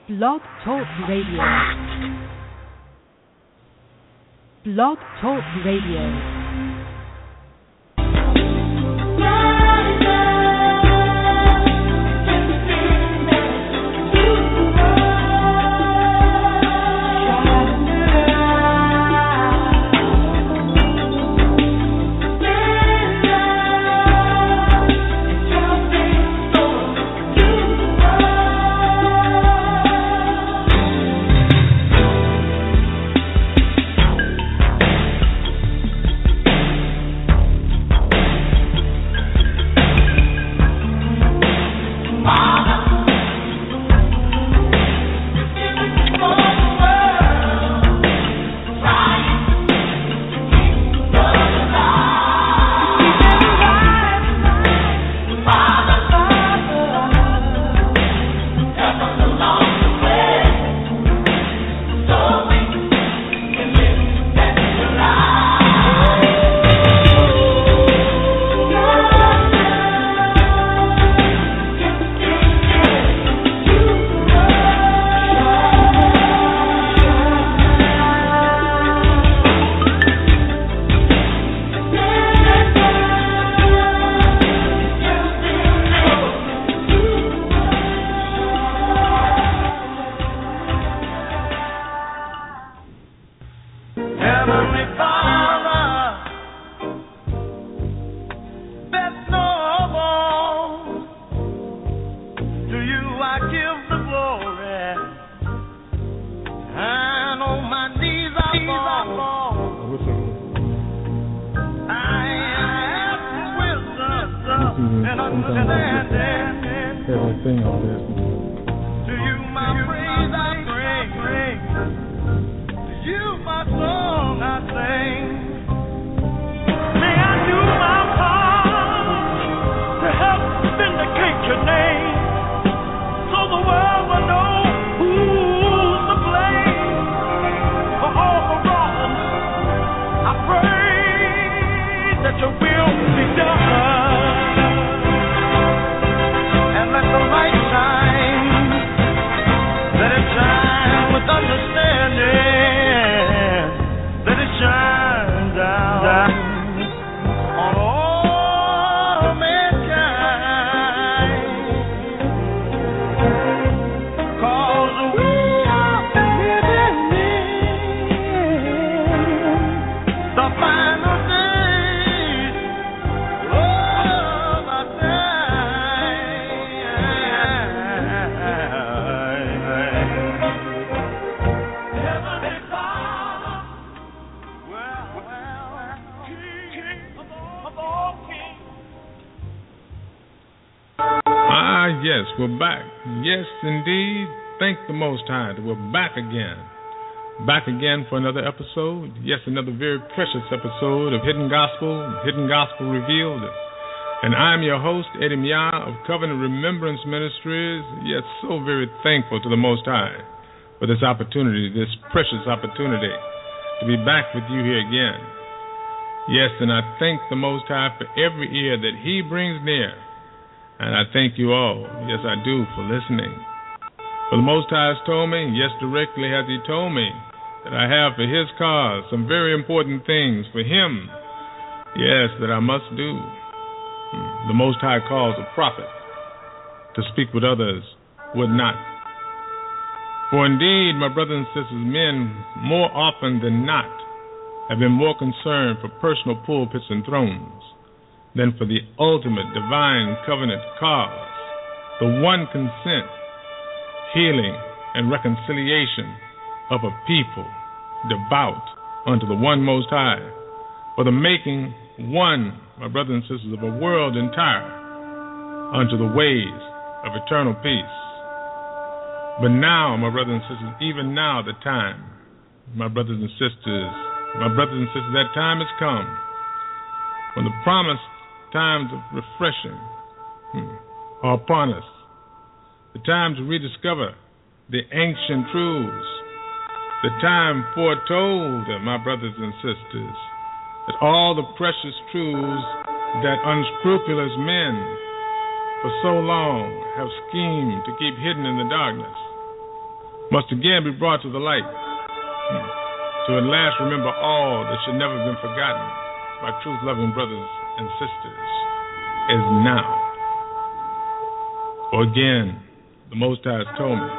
Blog Talk Radio. Blog Talk Radio. We're back. Yes, indeed. Thank the Most High that we're back again. Back again for another episode. Yes, another very precious episode of Hidden Gospel Revealed. And I'm your host, Eddie Mia of Covenant Remembrance Ministries. Yes, so very thankful to the Most High for this opportunity, this precious opportunity to be back with you here again. Yes, and I thank the Most High for every ear that He brings near. And I thank you all, yes I do, for listening. For the Most High has told me, yes directly has He told me, that I have for His cause some very important things for Him, yes, that I must do. The Most High calls a prophet to speak what others would not. For indeed, my brothers and sisters, men more often than not have been more concerned for personal pulpits and thrones than for the ultimate divine covenant cause, the one consent, healing, and reconciliation of a people devout unto the one Most High, for the making one, my brothers and sisters, of a world entire unto the ways of eternal peace. But now, my brothers and sisters, even now the time, my brothers and sisters, that time has come when the promised times of refreshing are upon us. The time to rediscover the ancient truths. The time foretold, my brothers and sisters, that all the precious truths that unscrupulous men for so long have schemed to keep hidden in the darkness must again be brought to the light, to at last remember all that should never have been forgotten by truth-loving brothers and sisters, is now. For again, the Most High has told me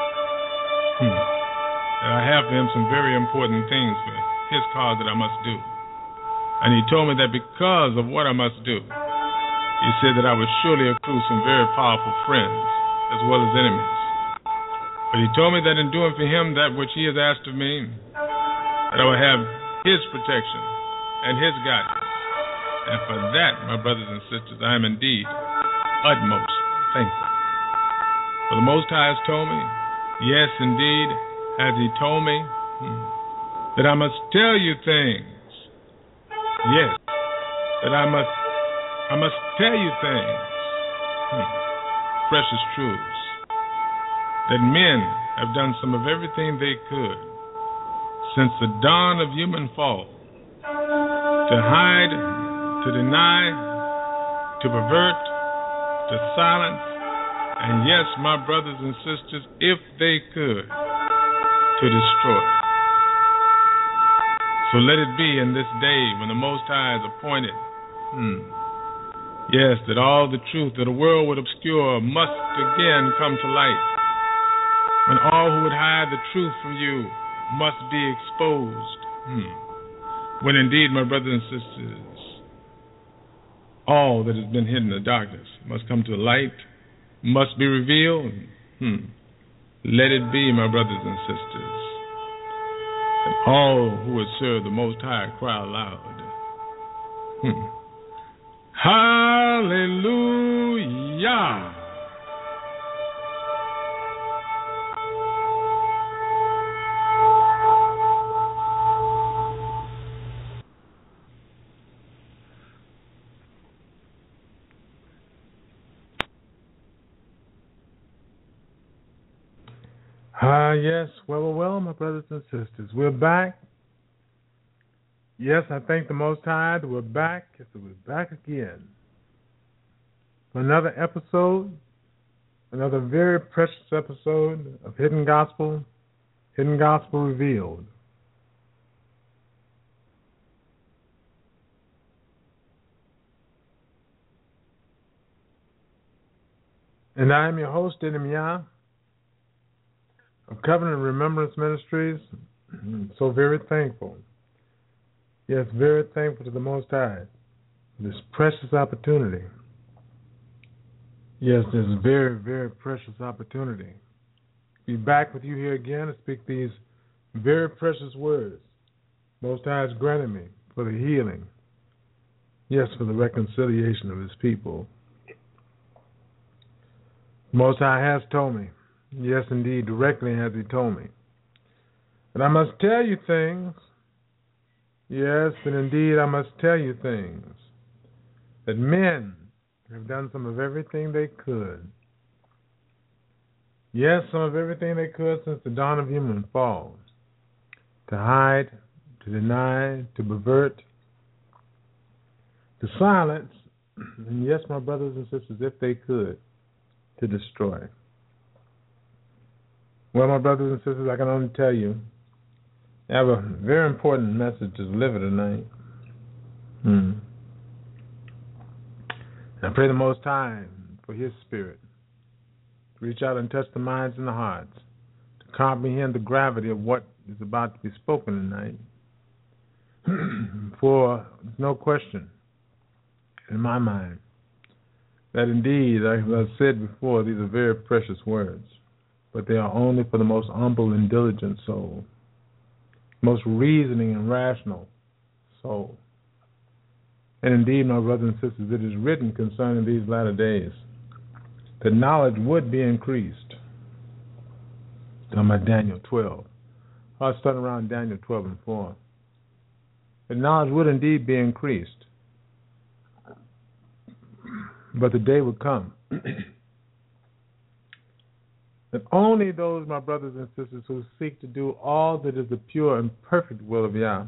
that I have for him some very important things for his cause that I must do. And he told me that because of what I must do, he said that I would surely accrue some very powerful friends as well as enemies. But he told me that in doing for him that which he has asked of me, that I would have his protection and his guidance. And for that, my brothers and sisters, I am indeed utmost thankful. For the Most High has told me, yes, indeed, has he told me, that I must tell you things. Yes, that I must tell you things, precious truths, that men have done some of everything they could since the dawn of human fall to hide, to deny, to pervert, to silence, and yes, my brothers and sisters, if they could, to destroy. So let it be in this day when the Most High is appointed, yes, that all the truth that the world would obscure must again come to light. When all who would hide the truth from you must be exposed. When indeed, my brothers and sisters, all that has been hidden in the darkness must come to the light, must be revealed. Let it be, my brothers and sisters, that all who would serve the Most High cry aloud, Hallelujah! Yes, well, my brothers and sisters, we're back. Yes, I thank the Most High that we're back. Yes, we're back again for another episode, another very precious episode of Hidden Gospel Revealed. And I am your host, Edim Yah, of Covenant Remembrance Ministries. I'm so very thankful. Yes, very thankful to the Most High for this precious opportunity. Yes, this very, very precious opportunity. Be back with you here again to speak these very precious words Most High has granted me for the healing. Yes, for the reconciliation of his people. Most High has told me. Yes, indeed, directly has he told me. And I must tell you things. Yes, and indeed I must tell you things. That men have done some of everything they could. Yes, some of everything they could since the dawn of human fall. To hide, to deny, to pervert, to silence, and yes, my brothers and sisters, if they could, to destroy. Well, my brothers and sisters, I can only tell you, I have a very important message to deliver tonight. I pray the Most High for his spirit to reach out and touch the minds and the hearts, to comprehend the gravity of what is about to be spoken tonight. For there's no question in my mind that indeed, as I've said before, these are very precious words, but they are only for the most humble and diligent soul, most reasoning and rational soul. And indeed, my brothers and sisters, it is written concerning these latter days that knowledge would be increased. Talking about Daniel 12. I was starting around Daniel 12 and 4. That knowledge would indeed be increased. But the day would come that only those, my brothers and sisters, who seek to do all that is the pure and perfect will of Yah,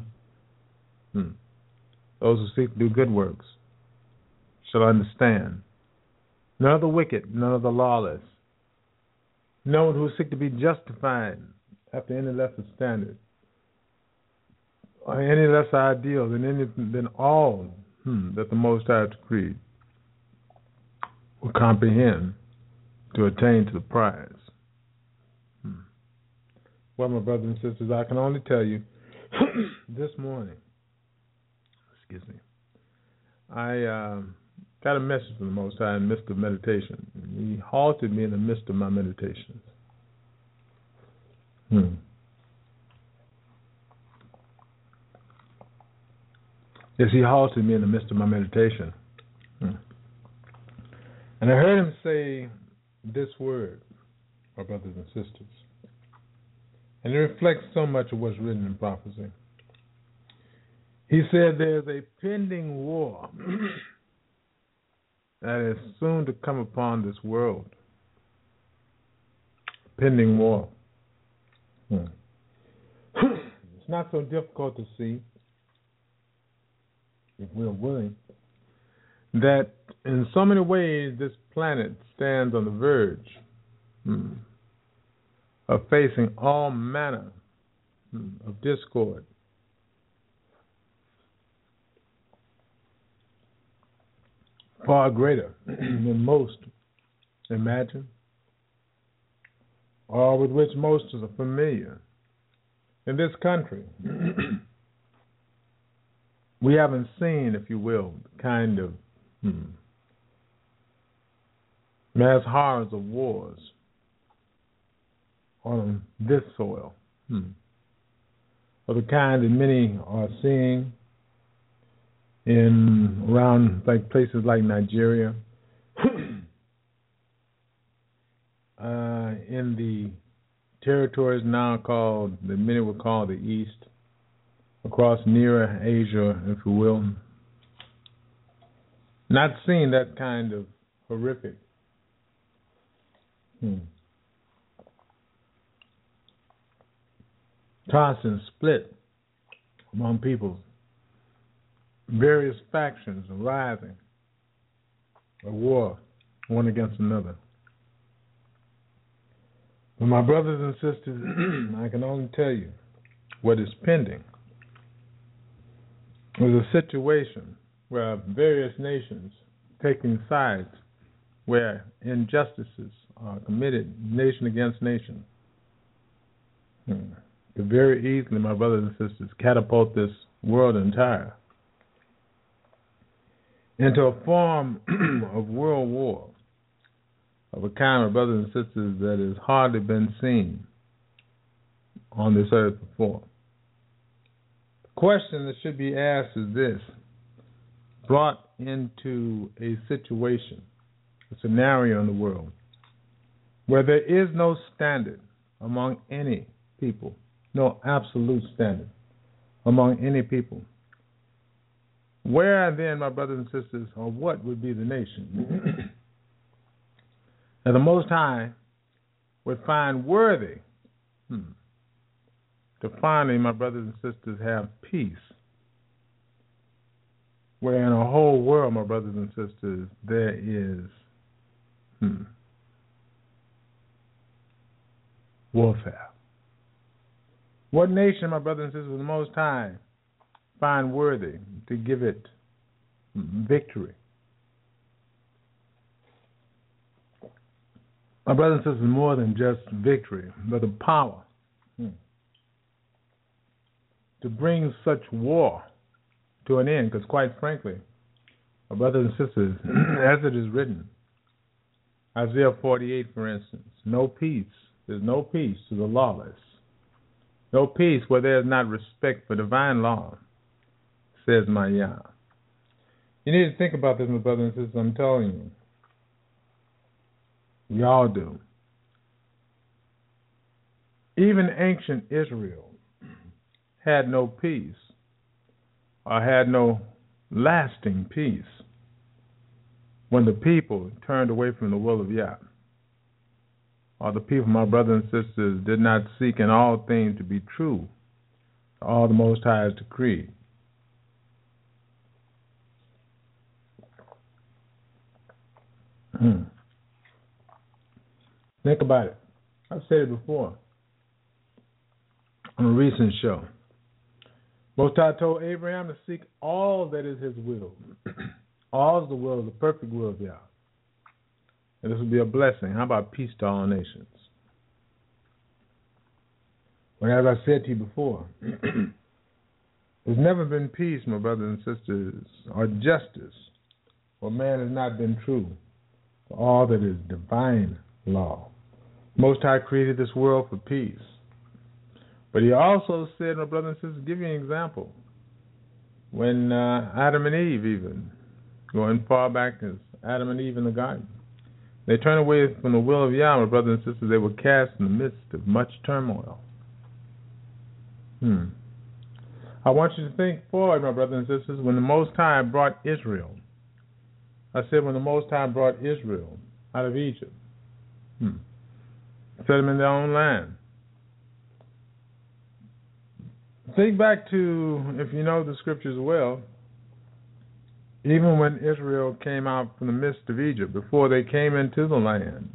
those who seek to do good works, shall understand. None of the wicked, none of the lawless, No one who is seek to be justified after any lesser standard or any lesser ideal than all that the Most High has decreed will comprehend to attain to the prize. Well, my brothers and sisters, I can only tell you this morning, I got a message from the Most High in the midst of meditation. He halted me in the midst of my meditations. Yes, he halted me in the midst of my meditation. And I heard him say this word, my brothers and sisters. And it reflects so much of what's written in prophecy. He said there's a pending war that is soon to come upon this world. Pending war. It's not so difficult to see, if we're willing, that in so many ways this planet stands on the verge of facing all manner of discord. Far greater than most imagine, or with which most are familiar. In this country, we haven't seen, if you will, the kind of mass horrors of wars on this soil, of the kind that many are seeing in around like places like Nigeria, in the territories now called, that many would call the East, across nearer Asia, if you will. Not seeing that kind of horrific toss and split among people, various factions arising, a war, one against another. But my brothers and sisters, I can only tell you what is pending. There's a situation where various nations taking sides, where injustices are committed, nation against nation, could very easily, my brothers and sisters, catapult this world entire into a form of world war of a kind, my brothers and sisters, that has hardly been seen on this earth before. The question that should be asked is this: brought into a situation, a scenario in the world, where there is no standard among any people, no absolute standard among any people, where then, my brothers and sisters, or what would be the nation that the Most High would find worthy to finally, my brothers and sisters, have peace, where in a whole world, my brothers and sisters, there is warfare? What nation, my brothers and sisters, would the Most High find worthy to give it victory? My brothers and sisters, more than just victory, but the power to bring such war to an end. Because quite frankly, my brothers and sisters, as it is written, Isaiah 48, for instance, no peace, there's no peace to the lawless. No peace where there is not respect for divine law, says my Yah. You need to think about this, my brothers and sisters, I'm telling you. We all do. Even ancient Israel had no peace, or had no lasting peace, when the people turned away from the will of Yah, or the people, my brothers and sisters, did not seek in all things to be true to all the Most High has decreed. Think about it. I've said it before on a recent show. Most High told Abraham to seek all that is his will. All is the will, the perfect will of Yah. And this will be a blessing. How about peace to all nations? Well, as I said to you before, there's never been peace, my brothers and sisters, or justice, where man has not been true to all that is divine law. Most High created this world for peace. But he also said, my brothers and sisters, give you an example. When Adam and Eve, even, going far back as Adam and Eve in the garden, they turned away from the will of Yah, my brothers and sisters, they were cast in the midst of much turmoil. I want you to think forward, my brothers and sisters, when the Most High brought Israel. I said when the Most High brought Israel out of Egypt, set them in their own land. Think back to, if you know the scriptures well, even when Israel came out from the midst of Egypt, before they came into the land,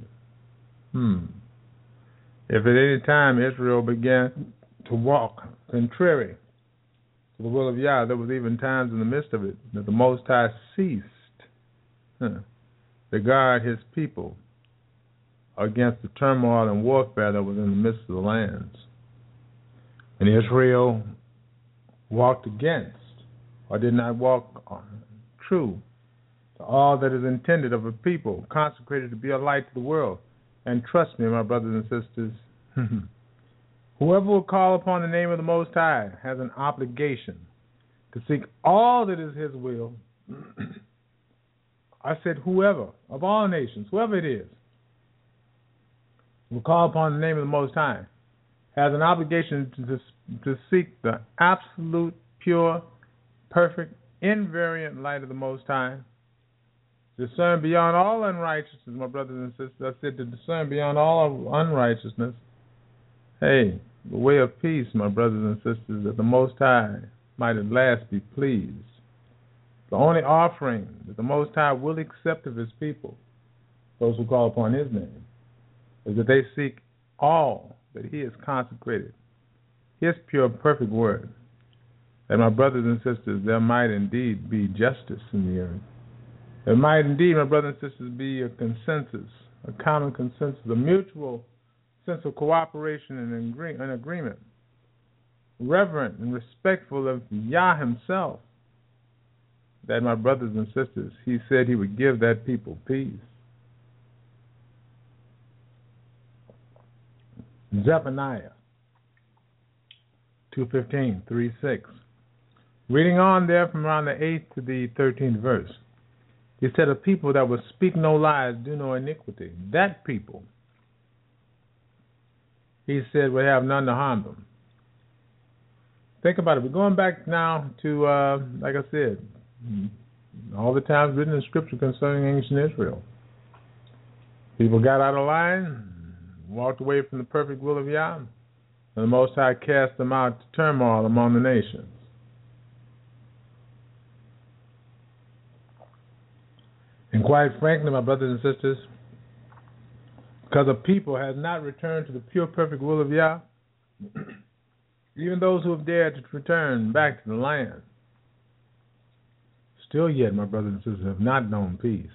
if at any time Israel began to walk contrary to the will of Yah, there was even times in the midst of it that the Most High ceased to guard his people against the turmoil and warfare that was in the midst of the lands. And Israel walked against, or did not walk true to all that is intended of a people consecrated to be a light to the world. And trust me, my brothers and sisters, whoever will call upon the name of the Most High has an obligation to seek all that is his will. I said whoever, of all nations, whoever it is, will call upon the name of the Most High has an obligation to seek the absolute, pure, perfect, invariant light of the Most High. Discern beyond all unrighteousness, my brothers and sisters. I said to discern beyond all unrighteousness. Hey, the way of peace, my brothers and sisters, that the Most High might at last be pleased. The only offering that the Most High will accept of his people, those who call upon his name, is that they seek all that he has consecrated, his pure, perfect word, that, my brothers and sisters, there might indeed be justice in the earth. There might indeed, my brothers and sisters, be a consensus, a common consensus, a mutual sense of cooperation and agreement, reverent and respectful of Yah himself, that, my brothers and sisters, he said he would give that people peace. Zephaniah 2:15, 3:6. Reading on there from around the 8th to the 13th verse. He said, a people that will speak no lies, do no iniquity. That people, he said, will have none to harm them. Think about it. We're going back now to, like I said, all the times written in Scripture concerning ancient Israel. People got out of line, walked away from the perfect will of Yah, and the Most High cast them out to turmoil among the nations. And quite frankly, my brothers and sisters, because a people has not returned to the pure, perfect will of Yah, even those who have dared to return back to the land, still yet, my brothers and sisters, have not known peace.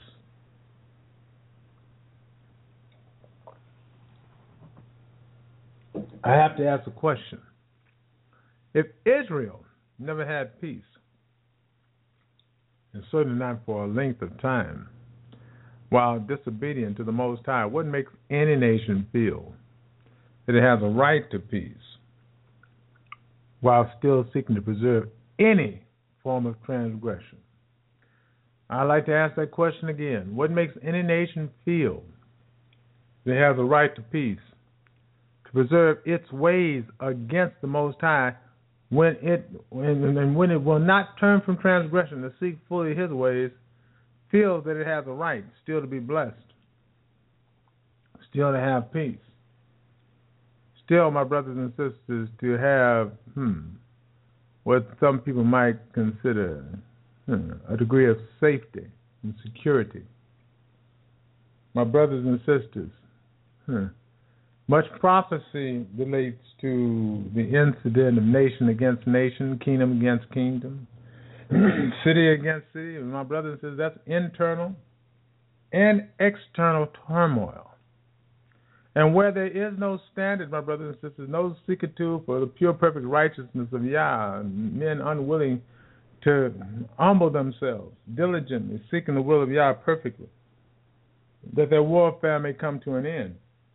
I have to ask a question. If Israel never had peace, and certainly not for a length of time, while disobedient to the Most High, what makes any nation feel that it has a right to peace while still seeking to preserve any form of transgression? I'd like to ask that question again. What makes any nation feel that it has a right to peace, to preserve its ways against the Most High, when it will not turn from transgression to seek fully his ways, feels that it has a right still to be blessed, still to have peace, still, my brothers and sisters, to have what some people might consider a degree of safety and security. My brothers and sisters, Much prophecy relates to the incident of nation against nation, kingdom against kingdom, city against city. And my brother says that's internal and external turmoil. And where there is no standard, my brothers and sisters, no secret tool for the pure, perfect righteousness of Yah, men unwilling to humble themselves, diligently seeking the will of Yah perfectly, that their warfare may come to an end.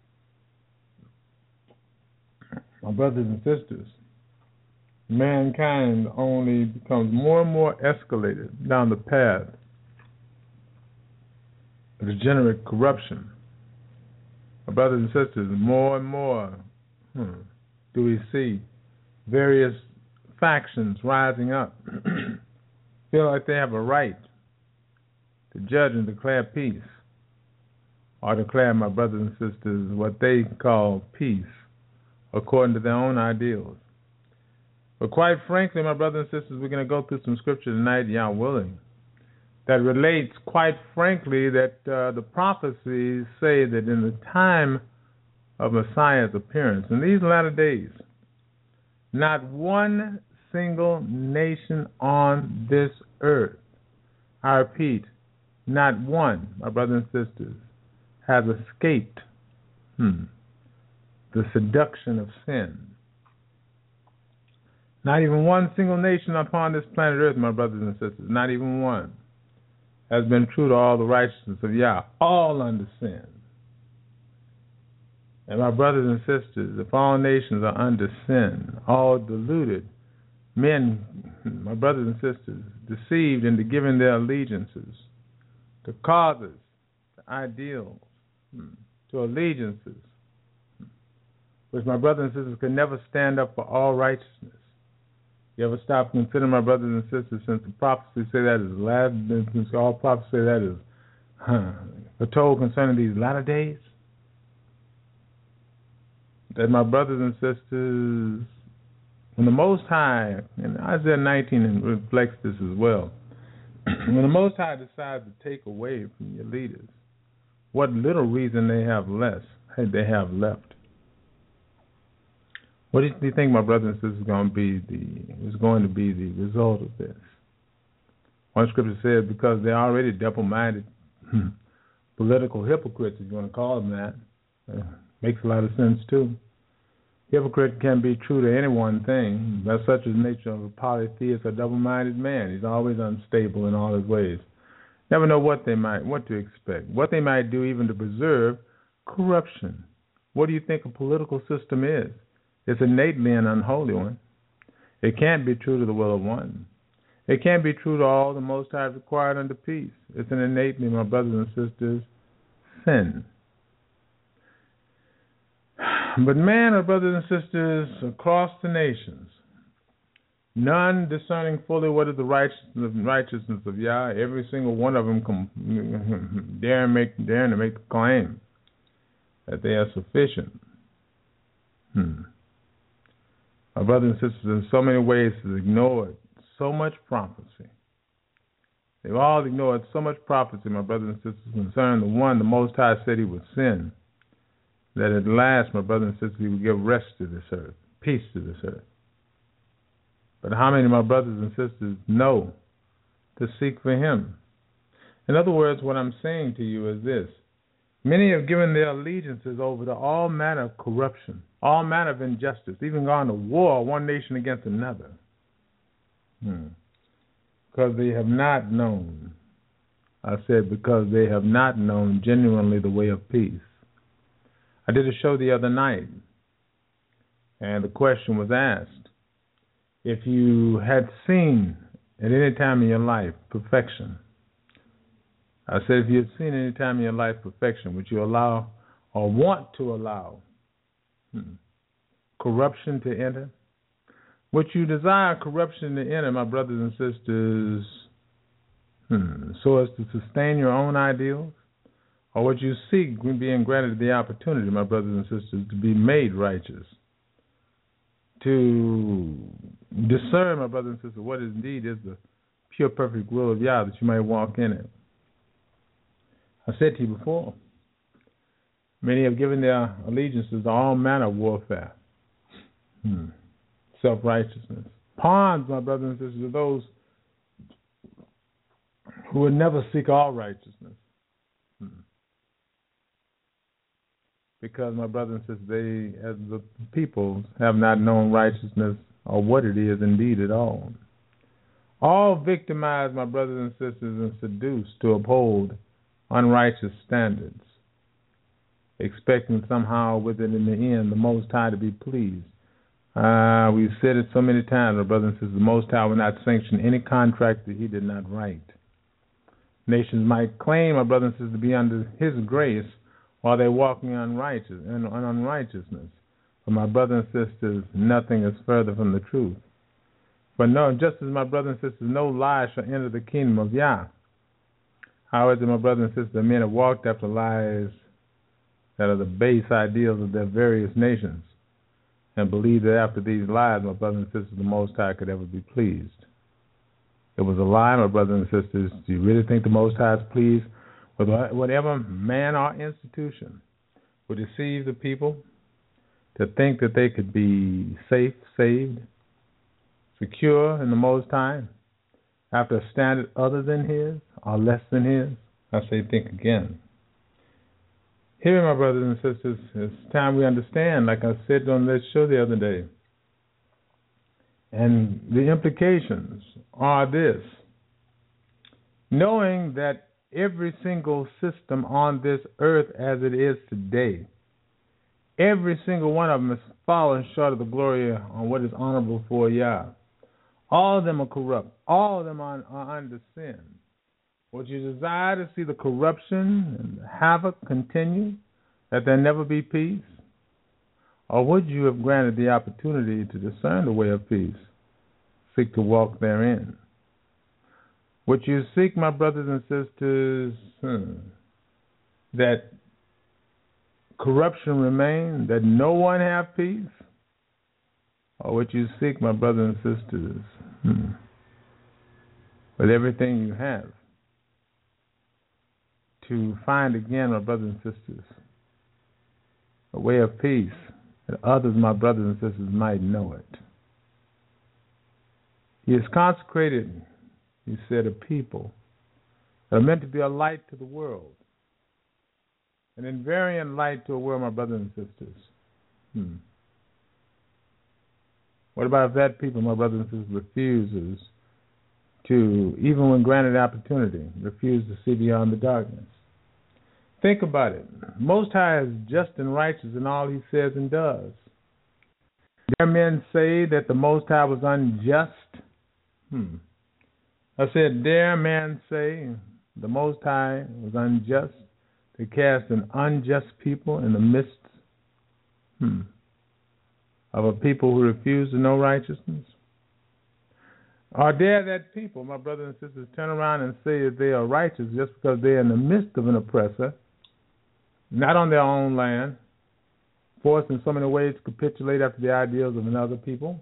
My brothers and sisters, mankind only becomes more and more escalated down the path of degenerate corruption. My brothers and sisters, more and more do we see various factions rising up, feel like they have a right to judge and declare peace, or declare, my brothers and sisters, what they call peace, according to their own ideals. But quite frankly, my brothers and sisters, we're going to go through some scripture tonight, Yah willing, that relates, quite frankly, that the prophecies say that in the time of Messiah's appearance, in these latter days, not one single nation on this earth, I repeat, not one, my brothers and sisters, has escaped the seduction of sin. Not even one single nation upon this planet Earth, my brothers and sisters, not even one, has been true to all the righteousness of Yah, all under sin. And my brothers and sisters, if all nations are under sin, all deluded, men, my brothers and sisters, deceived into giving their allegiances to causes, to ideals, to allegiances, which my brothers and sisters can never stand up for all righteousness. You ever stop and consider, my brothers and sisters, since the prophecies say that is last, since all prophecies say that is foretold concerning these latter days, that my brothers and sisters, when the Most High, and Isaiah 19 reflects this as well, when the Most High decides to take away from your leaders what little reason they have left. What do you think, my brothers and sisters, is going to be the result of this? One scripture says, because they're already double-minded political hypocrites, if you want to call them that. Makes a lot of sense, too. Hypocrite can be true to any one thing. That's such is the nature of a polytheist or double-minded man. He's always unstable in all his ways. Never know what to expect, what they might do even to preserve corruption. What do you think a political system is? It's innately an unholy one. It can't be true to the will of one. It can't be true to all the Most High required unto peace. It's an innately, my brothers and sisters, sin. But man, our brothers and sisters, across the nations, none discerning fully what is the righteousness of Yah, every single one of them daring to make the claim that they are sufficient. Our brothers and sisters, in so many ways, have ignored so much prophecy. They've all ignored so much prophecy, my brothers and sisters, concerning the one the Most High said he would send, that at last, my brothers and sisters, he would give rest to this earth, peace to this earth. But how many of my brothers and sisters know to seek for him? In other words, what I'm saying to you is this. Many have given their allegiances over to all manner of corruption, all manner of injustice, even gone to war, one nation against another. Because they have not known, I said, because they have not known genuinely the way of peace. I did a show the other night, and the question was asked, if you had seen at any time in your life perfection, I said, if you had seen any time in your life perfection, would you allow or want to allow corruption to enter? Would you desire corruption to enter, my brothers and sisters, so as to sustain your own ideals? Or would you seek being granted the opportunity, my brothers and sisters, to be made righteous? To discern, my brothers and sisters, what indeed is the pure, perfect will of Yah, that you might walk in it. I said to you before, Many have given their allegiances to all manner of warfare. Self-righteousness. Pawns, my brothers and sisters, are those who would never seek all righteousness. Because, my brothers and sisters, they, as the people, have not known righteousness or what it is indeed at all. All victimized, my brothers and sisters, and seduced to uphold unrighteous standards, expecting somehow with it in the end the Most High to be pleased. We've said it so many times, my brothers and sisters, the Most High will not sanction any contract that He did not write. Nations might claim, my brothers and sisters, to be under His grace while they're walking in unrighteousness. But my brothers and sisters, nothing is further from the truth. But no, just as my brothers and sisters, no lie shall enter the kingdom of Yah. However, my brothers and sisters, men have walked after lies that are the base ideals of their various nations, and believe that after these lies, my brothers and sisters, the Most High could ever be pleased. It was a lie, my brothers and sisters. Do you really think the Most High is pleased with whatever man or institution would deceive the people to think that they could be safe, saved, secure in the Most High after a standard other than His or less than His? I say think again. Here, my brothers and sisters, it's time we understand, like I said on this show the other day. And the implications are this. Knowing that every single system on this earth as it is today, every single one of them is falling short of the glory on what is honorable for Yah. All of them are corrupt. All of them are under sin. Would you desire to see the corruption and the havoc continue, that there never be peace? Or would you have granted the opportunity to discern the way of peace, seek to walk therein? Would you seek, my brothers and sisters, that corruption remain, that no one have peace? Or would you seek, my brothers and sisters, with everything you have, to find again, my brothers and sisters, a way of peace, that others, my brothers and sisters, might know it? He has consecrated, He said, a people that are meant to be a light to the world, an invariant light to a world, my brothers and sisters. What about if that people, my brothers and sisters, refuses to, even when granted opportunity, refuse to see beyond the darkness? Think about it. Most High is just and righteous in all He says and does. Dare men say that the Most High was unjust? I said, dare man say the Most High was unjust to cast an unjust people in the midst of a people who refuse to know righteousness? Or dare that people, my brothers and sisters, turn around and say that they are righteous just because they are in the midst of an oppressor, not on their own land, forced in so many ways to capitulate after the ideals of another people,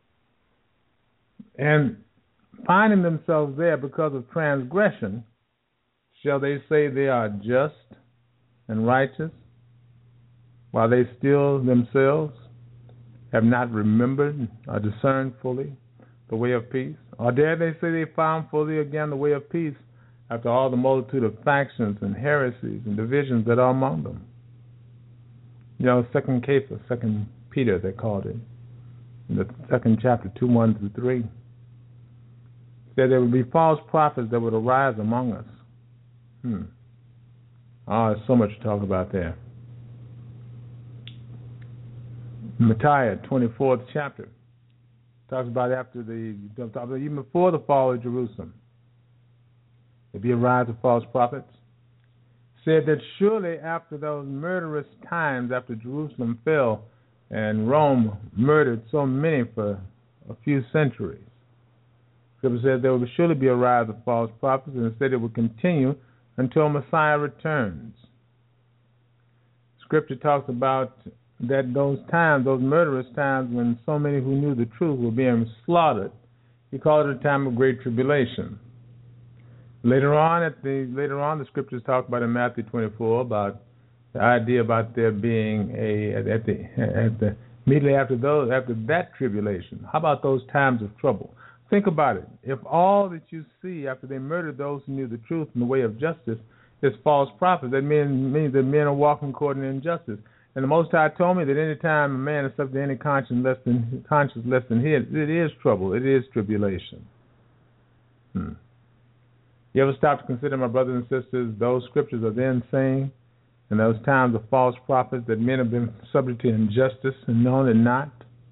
and finding themselves there because of transgression, shall they say they are just and righteous, while they still themselves have not remembered or discerned fully the way of peace? Or dare they say they found fully again the way of peace after all the multitude of factions and heresies and divisions that are among them? You know, 2 Peter, they called it, in the 2nd chapter, 2:1-3. Said there would be false prophets that would arise among us. There's so much to talk about there. Micaiah, 24th chapter, talks about even before the fall of Jerusalem, there'd be a rise of false prophets. Said that surely after those murderous times, after Jerusalem fell and Rome murdered so many for a few centuries, Scripture said there would surely be a rise of false prophets, and it said it would continue until Messiah returns. Scripture talks about that those times, those murderous times when so many who knew the truth were being slaughtered. He called it a time of great tribulation. Later on, the Scriptures talk about in Matthew 24 about The idea about there being immediately after that tribulation. How about those times of trouble? Think about it. If all that you see after they murdered those who knew the truth in the way of justice is false prophets, that means that men are walking according to injustice. And the Most High told me that any time a man is subject to any conscience less than his, it is trouble. It is tribulation. You ever stop to consider, my brothers and sisters, those scriptures are then saying, in those times of false prophets, that men have been subject to injustice and known it not?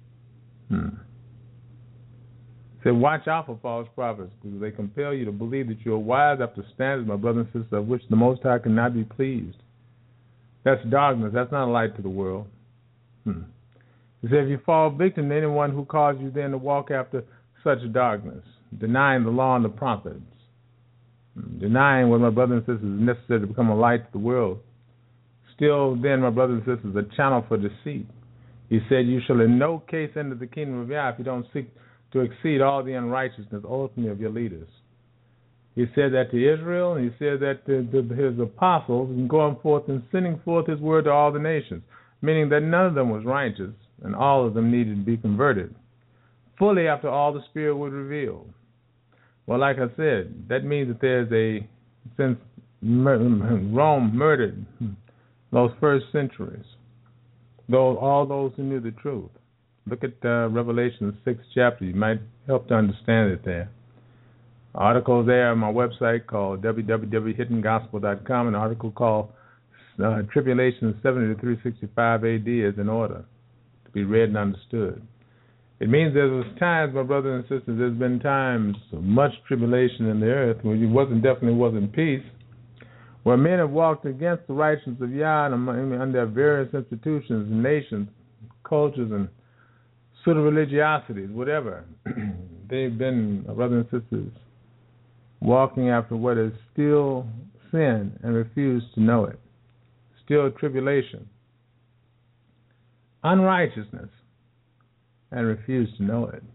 Say, watch out for false prophets, because they compel you to believe that you are wise after standards, my brothers and sisters, of which the Most High cannot be pleased. That's darkness. That's not a light to the world. He said, if you fall victim to anyone who caused you then to walk after such darkness, denying the law and the prophets, denying what, my brothers and sisters, is necessary to become a light to the world, still then, my brothers and sisters, a channel for deceit. He said, you shall in no case enter the kingdom of Yah if you don't seek to exceed all the unrighteousness ultimately of your leaders. He said that to Israel, and he said that to his apostles, and going forth and sending forth his word to all the nations, meaning that none of them was righteous, and all of them needed to be converted, fully after all the Spirit would reveal. Well, like I said, that means that since Rome murdered those first centuries, all those who knew the truth. Look at Revelation 6th chapter. You might help to understand it there. Article there on my website called www.hiddengospel.com, an article called Tribulation 70 to 365 AD is in order to be read and understood. It means there was times, my brothers and sisters, there's been times of much tribulation in the earth where it definitely wasn't peace, where men have walked against the righteousness of Yah under various institutions, nations, cultures, and sort of religiosities, whatever. They've been, my brothers and sisters, walking after what is still sin and refuse to know it. Still tribulation. Unrighteousness and refuse to know it.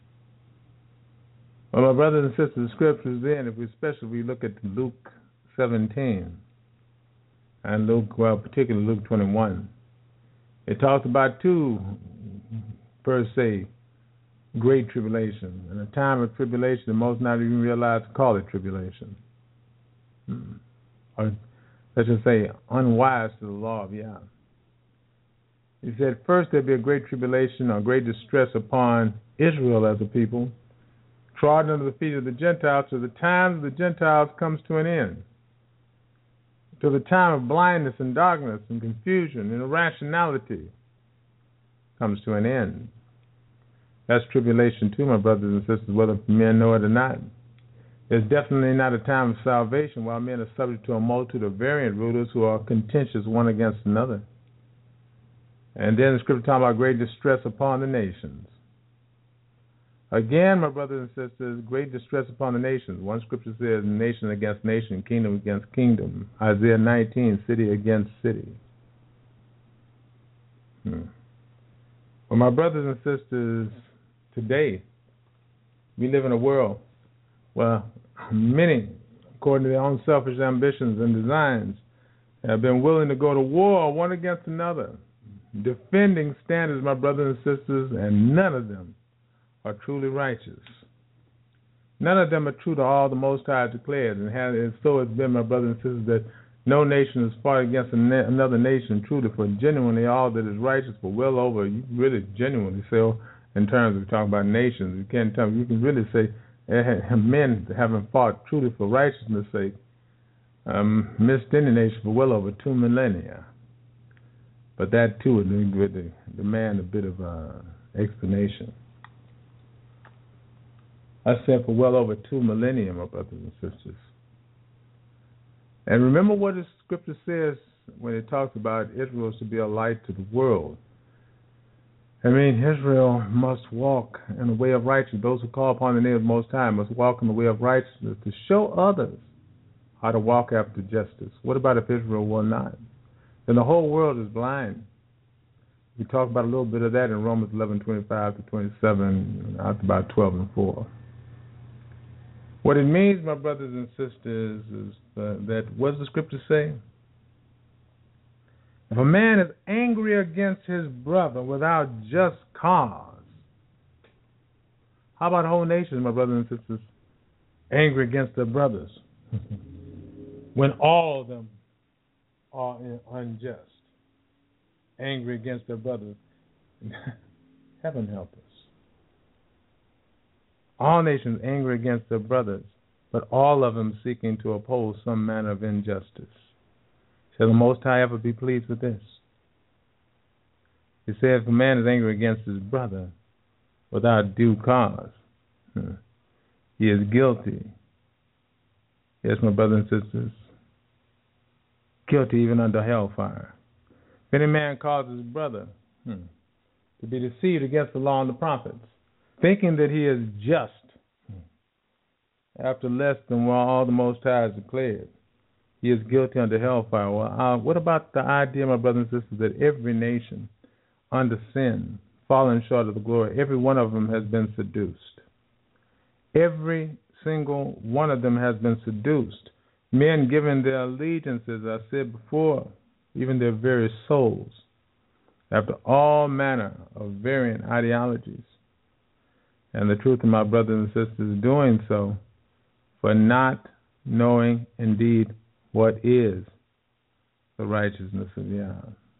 Well, my brothers and sisters, the scriptures then, especially if we look at Luke 17 and particularly Luke 21, it talks about two, per se, great tribulation, and a time of tribulation that most not even realize to call it tribulation. Or let's just say unwise to the law of Yah. He said, first there'll be a great tribulation or great distress upon Israel as a people, trodden under the feet of the Gentiles, till the time of the Gentiles comes to an end, till the time of blindness and darkness and confusion and irrationality comes to an end. That's tribulation too, my brothers and sisters, whether men know it or not. It's definitely not a time of salvation while men are subject to a multitude of variant rulers who are contentious one against another. And then the scripture talks about great distress upon the nations. Again, my brothers and sisters, great distress upon the nations. One scripture says nation against nation, kingdom against kingdom. Isaiah 19, city against city. Well, my brothers and sisters, today, we live in a world where many, according to their own selfish ambitions and designs, have been willing to go to war one against another, defending standards, my brothers and sisters, and none of them are truly righteous. None of them are true to all the Most High declared, and so it's been, my brothers and sisters, that no nation is fought against another nation truly for genuinely all that is righteous for well over, you can really genuinely say, in terms of talking about nations, you can really say men haven't fought truly for righteousness' sake, missed any nation for well over 2 millennia. But that too would demand a bit of explanation. I said for well over 2 millennia, my brothers and sisters. And remember what the scripture says when it talks about Israel to be a light to the world. I mean, Israel must walk in the way of righteousness. Those who call upon the name of the Most High must walk in the way of righteousness to show others how to walk after justice. What about if Israel will not? Then the whole world is blind. We talk about a little bit of that in Romans 11:25 to 27, out about 12 and 4. What it means, my brothers and sisters, is that what does the scripture say? If a man is angry against his brother without just cause, how about whole nations, my brothers and sisters, angry against their brothers when all of them are unjust, angry against their brothers? Heaven help us. All nations angry against their brothers, but all of them seeking to oppose some manner of injustice. Shall the Most High ever be pleased with this? He said, if a man is angry against his brother without due cause, he is guilty. Yes, my brothers and sisters, guilty even under hellfire. If any man causes his brother to be deceived against the law and the prophets, thinking that he is just after less than what all the Most High has declared, he is guilty under hellfire. Well, what about the idea, my brothers and sisters, that every nation under sin, fallen short of the glory, every one of them has been seduced? Every single one of them has been seduced. Men giving their allegiances, I said before, even their very souls, after all manner of variant ideologies. And the truth of my brothers and sisters, doing so for not knowing indeed what is the righteousness of Yah.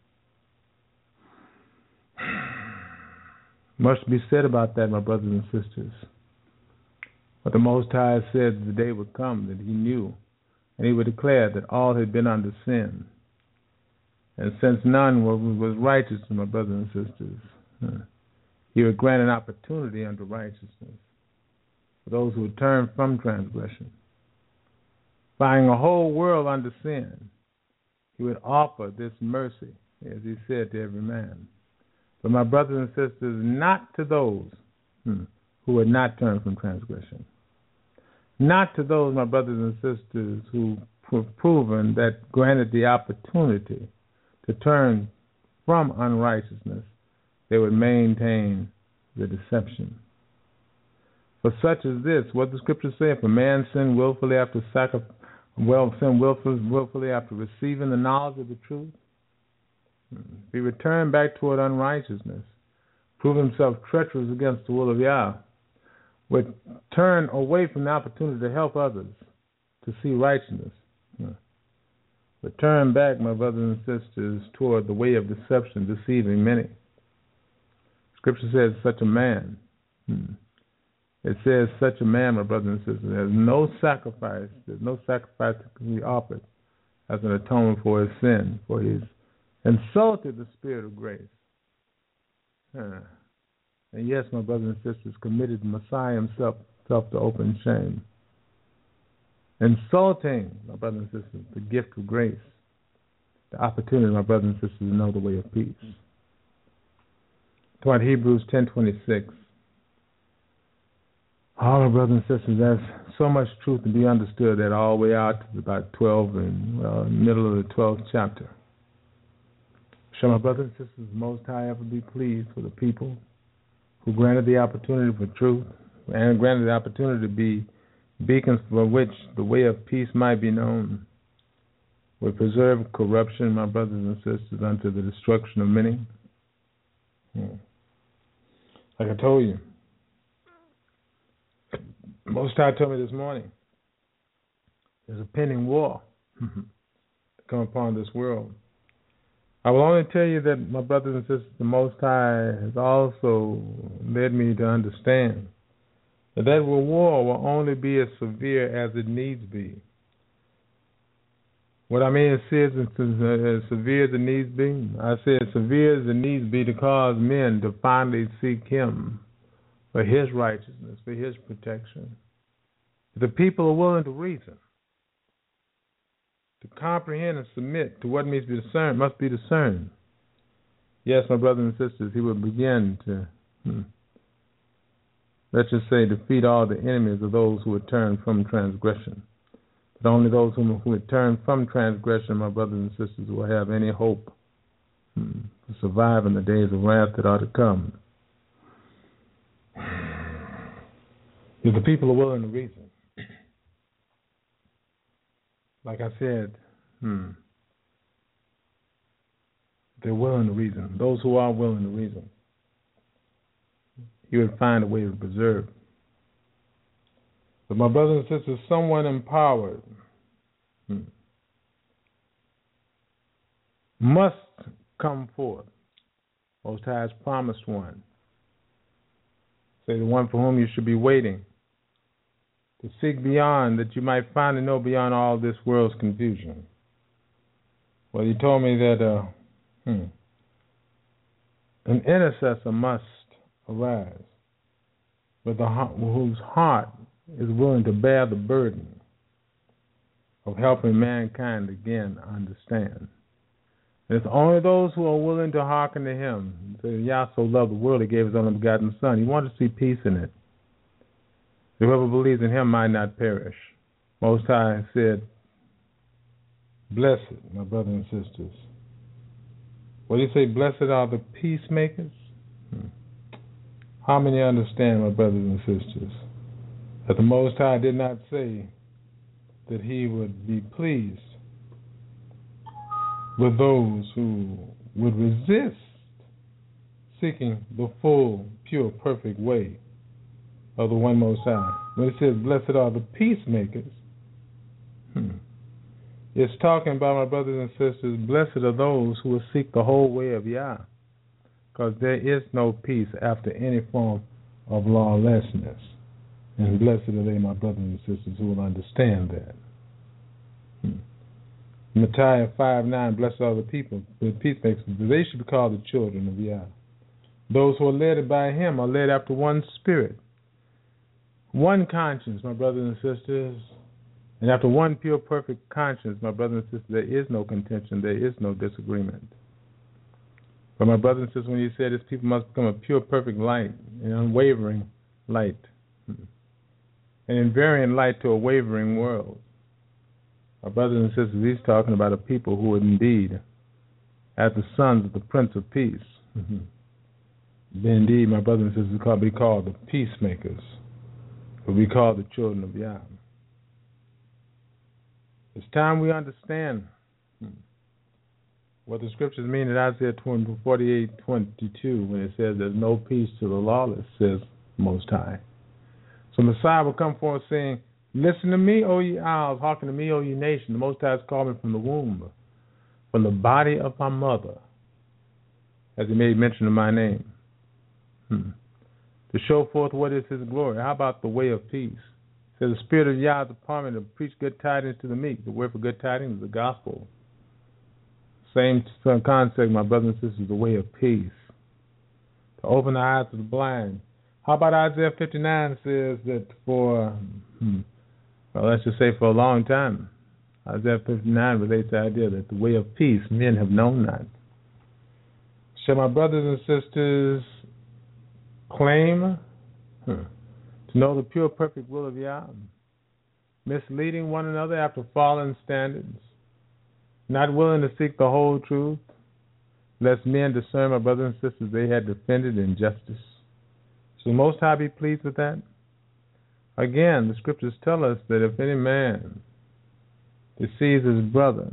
Much to be said about that, my brothers and sisters. But the Most High said the day would come that he knew, and he would declare that all had been under sin. And since none was righteous, my brothers and sisters, he would grant an opportunity unto righteousness for those who would turn from transgression. Finding a whole world under sin, he would offer this mercy, as he said to every man. But my brothers and sisters, not to those who would not turn from transgression. Not to those, my brothers and sisters, who were proven that granted the opportunity to turn from unrighteousness, they would maintain the deception. For such as this, what the scripture say, if a man sin willfully after willfully after receiving the knowledge of the truth, if he return back toward unrighteousness, prove himself treacherous against the will of Yah, would turn away from the opportunity to help others to see righteousness, but turn back, my brothers and sisters, toward the way of deception, deceiving many. Scripture says such a man, it says such a man, my brothers and sisters, has no sacrifice, there's no sacrifice that can be offered as an atonement for his sin, for he's insulted the Spirit of grace. And yes, my brothers and sisters, committed the Messiah himself to open shame. Insulting, my brothers and sisters, the gift of grace, the opportunity, my brothers and sisters, to know the way of peace. Toward Hebrews 10:26. All my brothers and sisters, there's so much truth to be understood that all the way out to about 12 and middle of the 12th chapter. Shall my brothers and sisters, Most High, ever be pleased for the people who granted the opportunity for truth and granted the opportunity to be beacons for which the way of peace might be known, would preserve corruption, my brothers and sisters, unto the destruction of many? Like I told you, Most High told me this morning, there's a pending war to come upon this world. I will only tell you that, my brothers and sisters, the Most High has also led me to understand that war will only be as severe as it needs be. What I mean is as severe as it needs be. I say as severe as it needs be to cause men to finally seek him for his righteousness, for his protection. The people are willing to reason, to comprehend and submit to what must be discerned. Yes, my brothers and sisters, he will begin to, let's just say, defeat all the enemies of those who would turn from transgression. But only those who would turn from transgression, my brothers and sisters, will have any hope to survive in the days of wrath that are to come. If the people are willing to reason, like I said, they're willing to reason, those who are willing to reason, He would find a way to preserve. But my brothers and sisters, someone empowered must come forth. Most High's promised one. Say the one for whom you should be waiting. To seek beyond, that you might finally know beyond all this world's confusion. Well, He told me that an intercessor must arise, but whose heart is willing to bear the burden of helping mankind again understand. And it's only those who are willing to hearken to Him. Yah so loved the world, He gave His only begotten Son. He wanted to see peace in it. Whoever believes in Him might not perish. Most High said, blessed, my brothers and sisters. What do you say? Blessed are the peacemakers? How many understand, my brothers and sisters, that the Most High did not say that He would be pleased with those who would resist seeking the full, pure, perfect way of the One Most High? When it says, blessed are the peacemakers, it's talking about, my brothers and sisters, blessed are those who will seek the whole way of Yah, because there is no peace after any form of lawlessness. And blessed are they, my brothers and sisters, who will understand that. Micaiah 5:9, blessed are the people, the peacemakers, they should be called the children of Yah. Those who are led by Him are led after one spirit, one conscience, my brothers and sisters. And after one pure, perfect conscience, my brothers and sisters, there is no contention, there is no disagreement. But my brothers and sisters, when He said His people must become a pure, perfect light, an unwavering light, an invariant light to a wavering world. My brothers and sisters, He's talking about a people who would indeed, as the sons of the Prince of Peace, indeed, my brothers and sisters, be called the peacemakers, will be called the children of Yah. It's time we understand what the scriptures mean in Isaiah 48:22 when it says there's no peace to the lawless, says Most High. So Messiah will come forth saying, listen to me, O ye isles, hearken to me, O ye nation. The Most High has called me from the womb, from the body of my mother, as He made mention of my name, to show forth what is His glory. How about the way of peace? It says the Spirit of Yah is upon me to preach good tidings to the meek. The word for good tidings is the gospel. Same concept, my brothers and sisters, the way of peace. To open the eyes of the blind. How about Isaiah 59 says that for, let's just say for a long time, Isaiah 59 relates the idea that the way of peace men have known not. Shall my brothers and sisters claim to know the pure, perfect will of Yah, misleading one another after fallen standards, not willing to seek the whole truth, lest men discern, my brothers and sisters, they had defended injustice? Shall the Most High be pleased with that? Again, the scriptures tell us that if any man deceives his brother,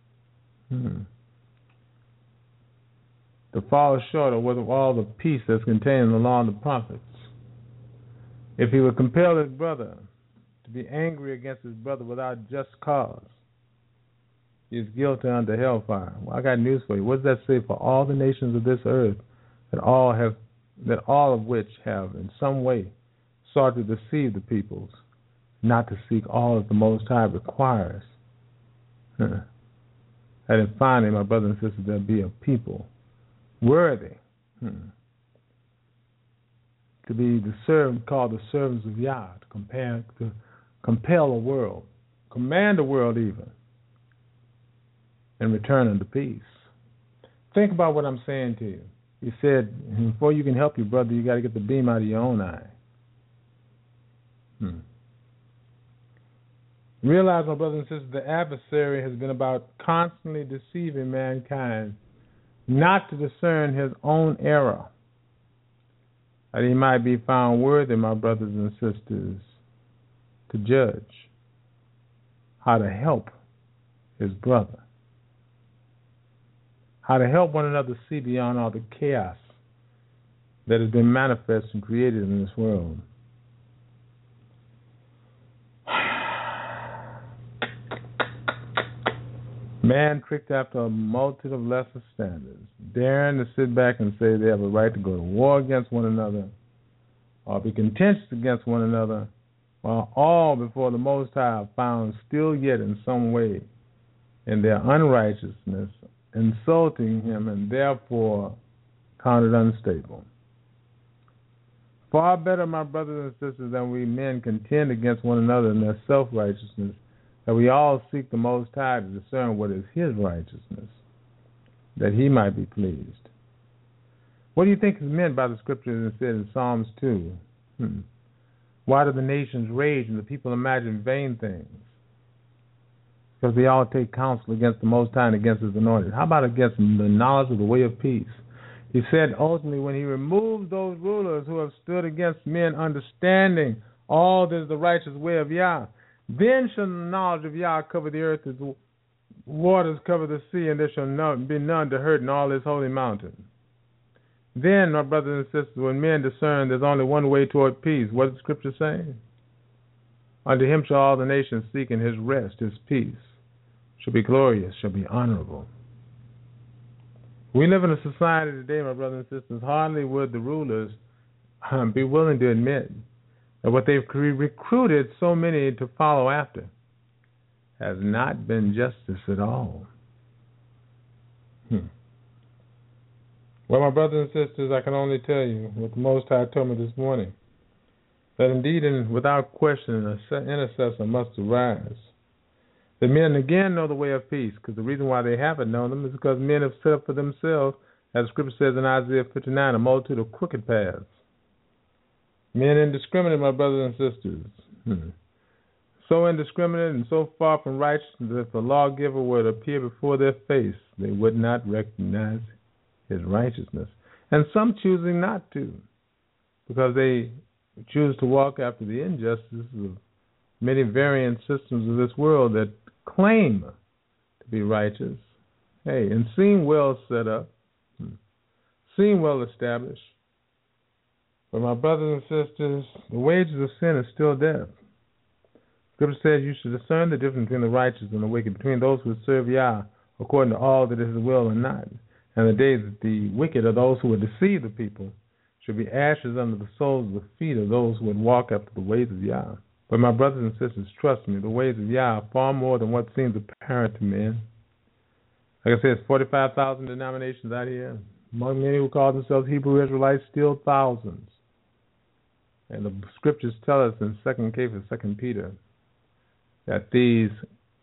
to fall short of all the peace that's contained in the law and the prophets, if he would compel his brother to be angry against his brother without just cause, he is guilty unto hellfire. Well, I got news for you. What does that say for all the nations of this earth, that all of which have in some way sought to deceive the peoples, not to seek all that the Most High requires? And then finally, my brothers and sisters, there be a people worthy to be called the servants of Yah, to compel a world, command a world even, and return unto peace. Think about what I'm saying to you. He said, before you can help your brother, you got to get the beam out of your own eye. Realize, my brothers and sisters, the adversary has been about constantly deceiving mankind not to discern his own error, that he might be found worthy, my brothers and sisters, to judge how to help his brother, how to help one another see beyond all the chaos that has been manifest and created in this world. Man tricked after a multitude of lesser standards, daring to sit back and say they have a right to go to war against one another or be contentious against one another, while all before the Most High are found still yet in some way in their unrighteousness, insulting him and therefore counted unstable. Far better, my brothers and sisters, than we men contend against one another in their self-righteousness, that we all seek the Most High to discern what is his righteousness, that he might be pleased. What do you think is meant by the scripture that said in Psalms 2? Why do the nations rage and the people imagine vain things? Because they all take counsel against the Most High and against his anointed. How about against the knowledge of the way of peace? He said ultimately, when he removes those rulers who have stood against men, understanding all that is the righteous way of Yah, then shall the knowledge of Yah cover the earth as waters cover the sea, and there shall be none to hurt in all his holy mountain. Then, my brothers and sisters, when men discern there's only one way toward peace, what does the scripture say? Unto him shall all the nations seek, and his rest, his peace, shall be glorious, shall be honorable. We live in a society today, my brothers and sisters, hardly would the rulers be willing to admit that what they've recruited so many to follow after has not been justice at all. Well, my brothers and sisters, I can only tell you what the Most High told me this morning, that indeed and without question an intercessor must arise. The men again know the way of peace, because the reason why they haven't known them is because men have set up for themselves, as the scripture says in Isaiah 59, a multitude of crooked paths. Men indiscriminate, my brothers and sisters. So indiscriminate and so far from righteousness that if the lawgiver were to appear before their face, they would not recognize his righteousness. And some choosing not to, because they choose to walk after the injustices of many variant systems of this world that claim to be righteous. Hey, and seem well set up, seem well established. But my brothers and sisters, the wages of sin is still death. Scripture says you should discern the difference between the righteous and the wicked, between those who serve Yah according to all that is his will and not. And the days that the wicked are those who would deceive the people should be ashes under the soles of the feet of those who would walk after the ways of Yah. But my brothers and sisters, trust me, the ways of Yah are far more than what seems apparent to men. Like I said, it's 45,000 denominations out here. Among many who call themselves Hebrew Israelites, still thousands. And the scriptures tell us in 2 Cephas, 2 Peter, that these,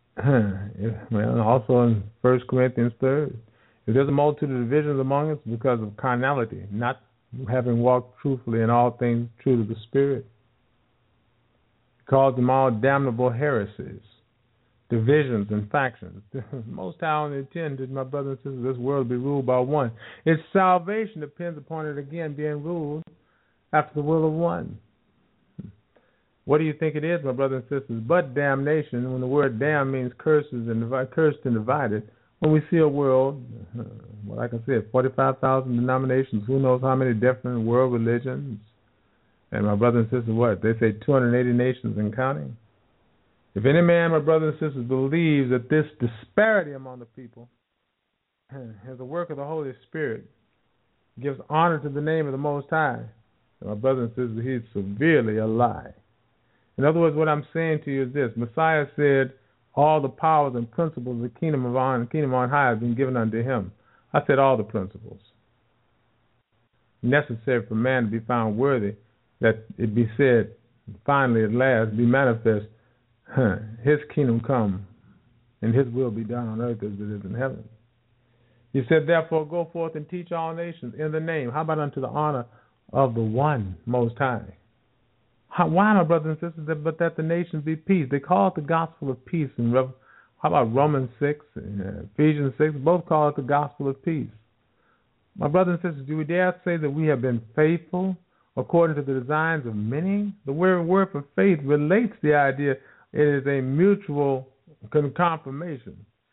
also in 1 Corinthians 3, if there's a multitude of divisions among us because of carnality, not having walked truthfully in all things true to the Spirit, he calls them all damnable heresies, divisions and factions. Most High only intended, my brothers and sisters, this world to be ruled by one. Its salvation depends upon it again being ruled after the will of one. What do you think it is, my brothers and sisters, but damnation, when the word damn means cursed and divided? When we see a world, like I said, 45,000 denominations, who knows how many different world religions, and my brothers and sisters, what? They say 280 nations and counting. If any man, my brothers and sisters, believes that this disparity among the people is the work of the Holy Spirit, gives honor to the name of the Most High, my brothers and sisters, he's severely a lie. In other words, what I'm saying to you is this. Messiah said, all the powers and principles of the kingdom on high have been given unto him. I said all the principles necessary for man to be found worthy, that it be said, finally at last, be manifest, his kingdom come, and his will be done on earth as it is in heaven. He said, therefore, go forth and teach all nations in the name. How about unto the honor of the one Most High? Why, my brothers and sisters, but that the nations be peace? They call it the gospel of peace. And how about Romans 6 and Ephesians 6? Both call it the gospel of peace. My brothers and sisters, do we dare say that we have been faithful according to the designs of many? The word for faith relates the idea it is a mutual confirmation.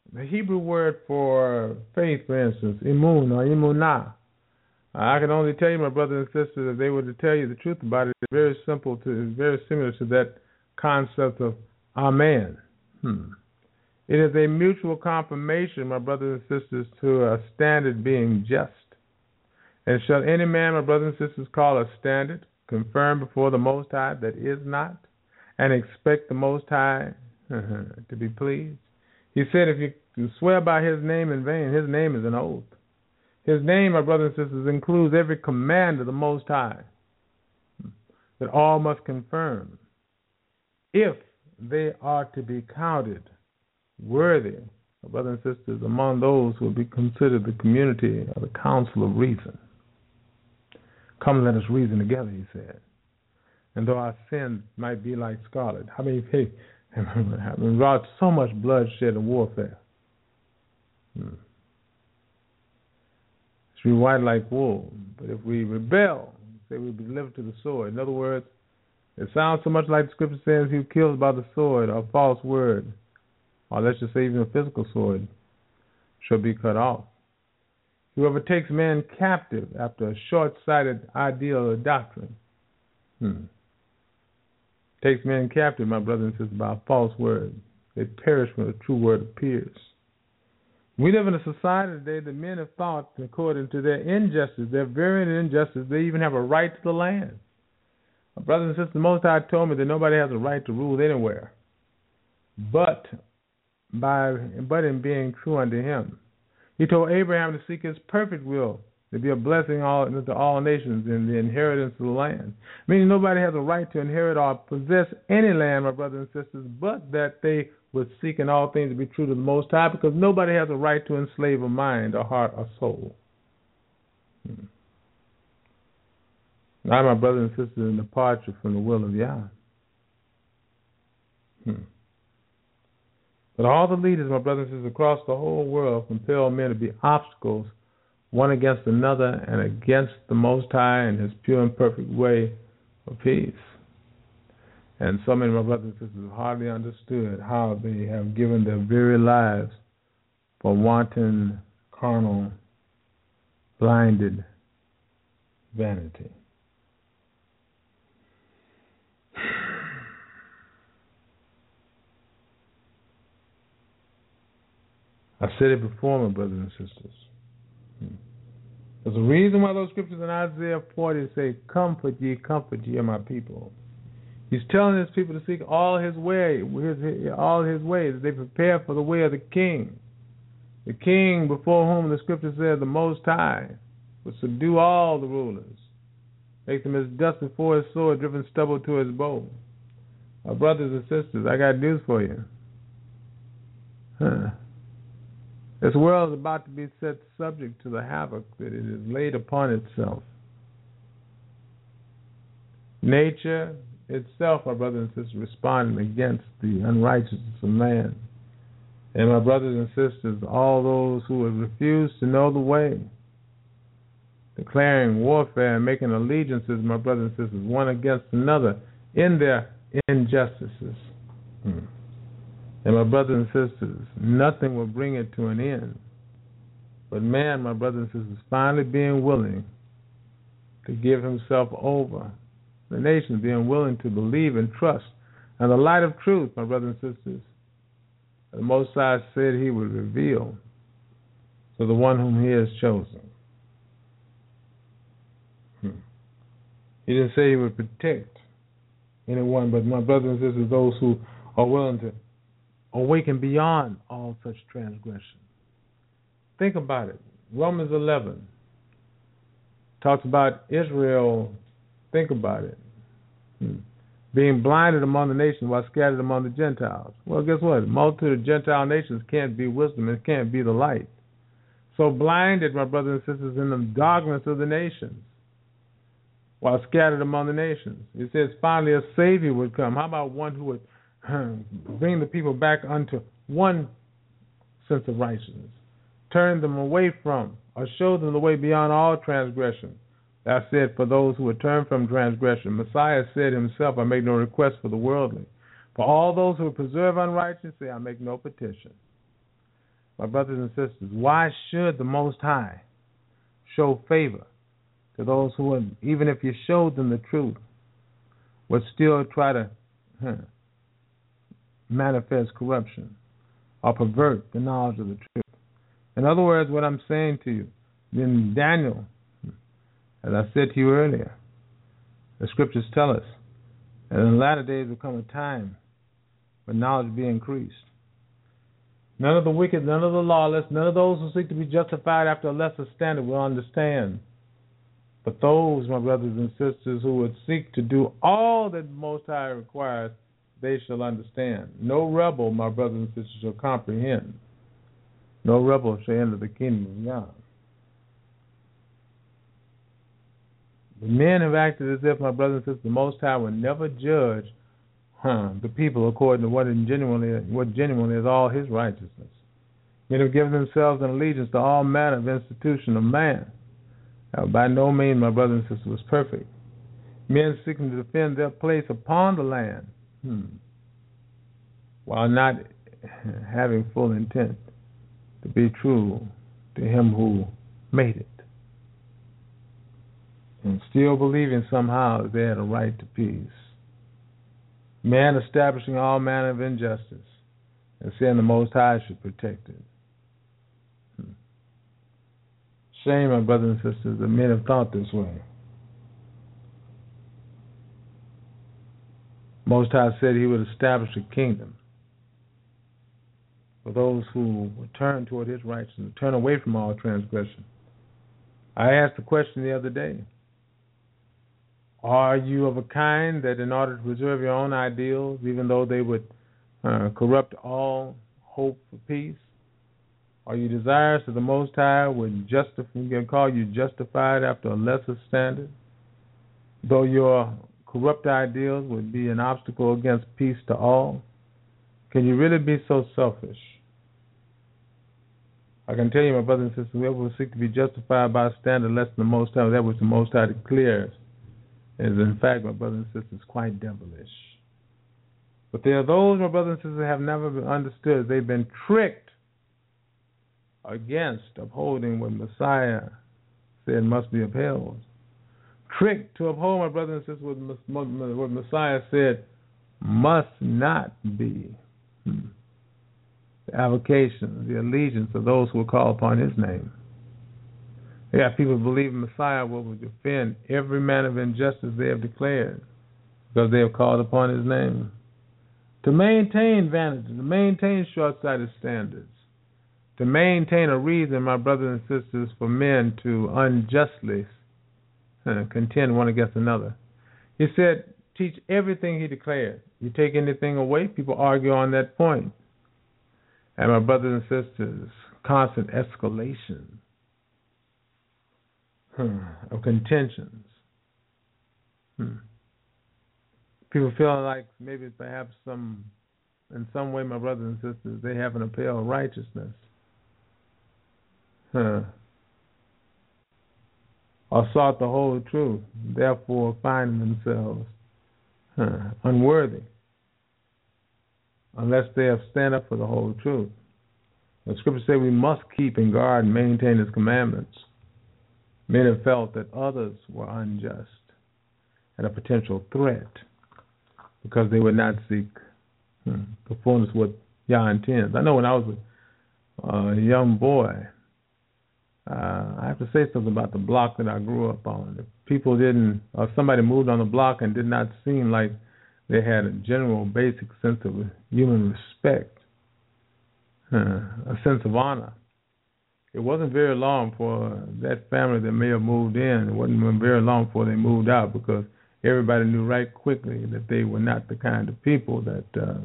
The Hebrew word for faith, for instance, imun or imunah. I can only tell you, my brothers and sisters, if they were to tell you the truth about it, it's very simple. It's very similar to that concept of amen. It is a mutual confirmation, my brothers and sisters, to a standard being just. And shall any man, my brothers and sisters, call a standard confirmed before the Most High that is not, and expect the Most High to be pleased? He said, if you swear by His name in vain, His name is an oath. His name, my brothers and sisters, includes every command of the Most High that all must confirm if they are to be counted worthy, my brothers and sisters, among those who will be considered the community of the council of reason. Come, let us reason together, he said. And though our sins might be like scarlet, how many people have wrought so much bloodshed and warfare? Should be white like wool. But if we rebel, say we be delivered to the sword. In other words, it sounds so much like the scripture says, he who kills by the sword or false word, or let's just say even a physical sword, shall be cut off. Whoever takes man captive after a short-sighted ideal or doctrine, takes men captive, my brothers and sisters, by a false word. They perish when the true word appears. We live in a society today that men have thought, according to their injustice, their variant injustice, they even have a right to the land. My brothers and sisters, the Most High told me that nobody has a right to rule anywhere, but in being true unto Him. He told Abraham to seek His perfect will, to be a blessing to all nations in the inheritance of the land. Meaning nobody has a right to inherit or possess any land, my brothers and sisters, but that they would seek in all things to be true to the Most High, because nobody has a right to enslave a mind, a heart, or soul. Now, my brothers and sisters, in departure from the will of Yah. But all the leaders, my brothers and sisters, across the whole world compel men to be obstacles one against another and against the Most High and His pure and perfect way of peace. And so many of my brothers and sisters have hardly understood how they have given their very lives for wanton, carnal, blinded vanity. I said it before, my brothers and sisters. There's a reason why those scriptures in Isaiah 40 say, comfort ye, my people. He's telling his people to seek all his ways, that they prepare for the way of the king. The king before whom the scripture says the Most High will subdue all the rulers, make them as dust before his sword, driven stubble to his bow. My brothers and sisters, I got news for you. This world is about to be set subject to the havoc that it has laid upon itself. Nature itself, my brothers and sisters, responding against the unrighteousness of man. And my brothers and sisters, all those who have refused to know the way, declaring warfare and making allegiances, my brothers and sisters, one against another in their injustices. And my brothers and sisters, nothing will bring it to an end. But man, my brothers and sisters, finally being willing to give himself over. The nation being willing to believe and trust. And the light of truth, my brothers and sisters, the Most High said He would reveal to the one whom He has chosen. He didn't say He would protect anyone, but my brothers and sisters, those who are willing to awaken beyond all such transgression. Think about it. Romans 11 talks about Israel. Think about it. Being blinded among the nations while scattered among the Gentiles. Well, guess what? A multitude of Gentile nations can't be wisdom and can't be the light. So blinded, my brothers and sisters, in the darkness of the nations while scattered among the nations. It says finally a Savior would come. How about one who would bring the people back unto one sense of righteousness, turn them away from, or show them the way beyond all transgression. That said, for those who would turn from transgression, Messiah said Himself, I make no request for the worldly. For all those who would preserve unrighteousness, say, I make no petition. my brothers and sisters, why should the Most High show favor to those who, would, even if you showed them the truth, would still try to manifest corruption or pervert the knowledge of the truth? In other words, what I'm saying to you, in Daniel, as I said to you earlier, the scriptures tell us that in the latter days will come a time when knowledge be increased. None of the wicked, none of the lawless, none of those who seek to be justified after a lesser standard will understand. But those, my brothers and sisters, who would seek to do all that the Most High requires, they shall understand. No rebel, my brothers and sisters, shall comprehend. No rebel shall enter the kingdom of God. The men have acted as if, my brothers and sisters, the Most High would never judge the people according to what genuinely is all His righteousness. Men have given themselves an allegiance to all manner of institution of man. By no means, my brothers and sisters, was perfect. Men seeking to defend their place upon the land, while not having full intent to be true to Him who made it, and still believing somehow that they had a right to peace. Man establishing all manner of injustice and saying the Most High should protect it. Shame, my brothers and sisters, that men have thought this way. Most High said He would establish a kingdom for those who would turn toward His righteousness, turn away from all transgression. I asked the question the other day, are you of a kind that in order to preserve your own ideals, even though they would corrupt all hope for peace, are you desirous that the Most High would call you justified after a lesser standard, though your corrupt ideals would be an obstacle against peace to all? Can you really be so selfish? I can tell you, my brothers and sisters, whoever will seek to be justified by a standard less than the Most High, that which the Most High declares, is in fact, my brothers and sisters, quite devilish. But there are those, my brothers and sisters, who have never been understood. They've been tricked against upholding what Messiah said must be upheld. Tricked to uphold, my brothers and sisters, what Messiah said must not be. The avocation, the allegiance of those who will call upon His name. Yeah, people believe Messiah will defend every manner of injustice they have declared because they have called upon His name. To maintain vanity, to maintain short-sighted standards, to maintain a reason, my brothers and sisters, for men to unjustly contend one against another. He said, teach everything He declared. You take anything away, people argue on that point. And my brothers and sisters, constant escalation of contentions. People feel like maybe perhaps in some way, my brothers and sisters, they have an appeal of righteousness. Or sought the whole truth, therefore find themselves unworthy unless they have stand up for the whole truth. The scriptures say we must keep and guard and maintain His commandments. Men have felt that others were unjust and a potential threat because they would not seek the fullness of what Yah intends. I know when I was a young boy, I have to say something about the block that I grew up on. If people didn't, or somebody moved on the block and did not seem like they had a general basic sense of human respect, a sense of honor, it wasn't very long for that family that may have moved in, it wasn't very long before they moved out because everybody knew right quickly that they were not the kind of people that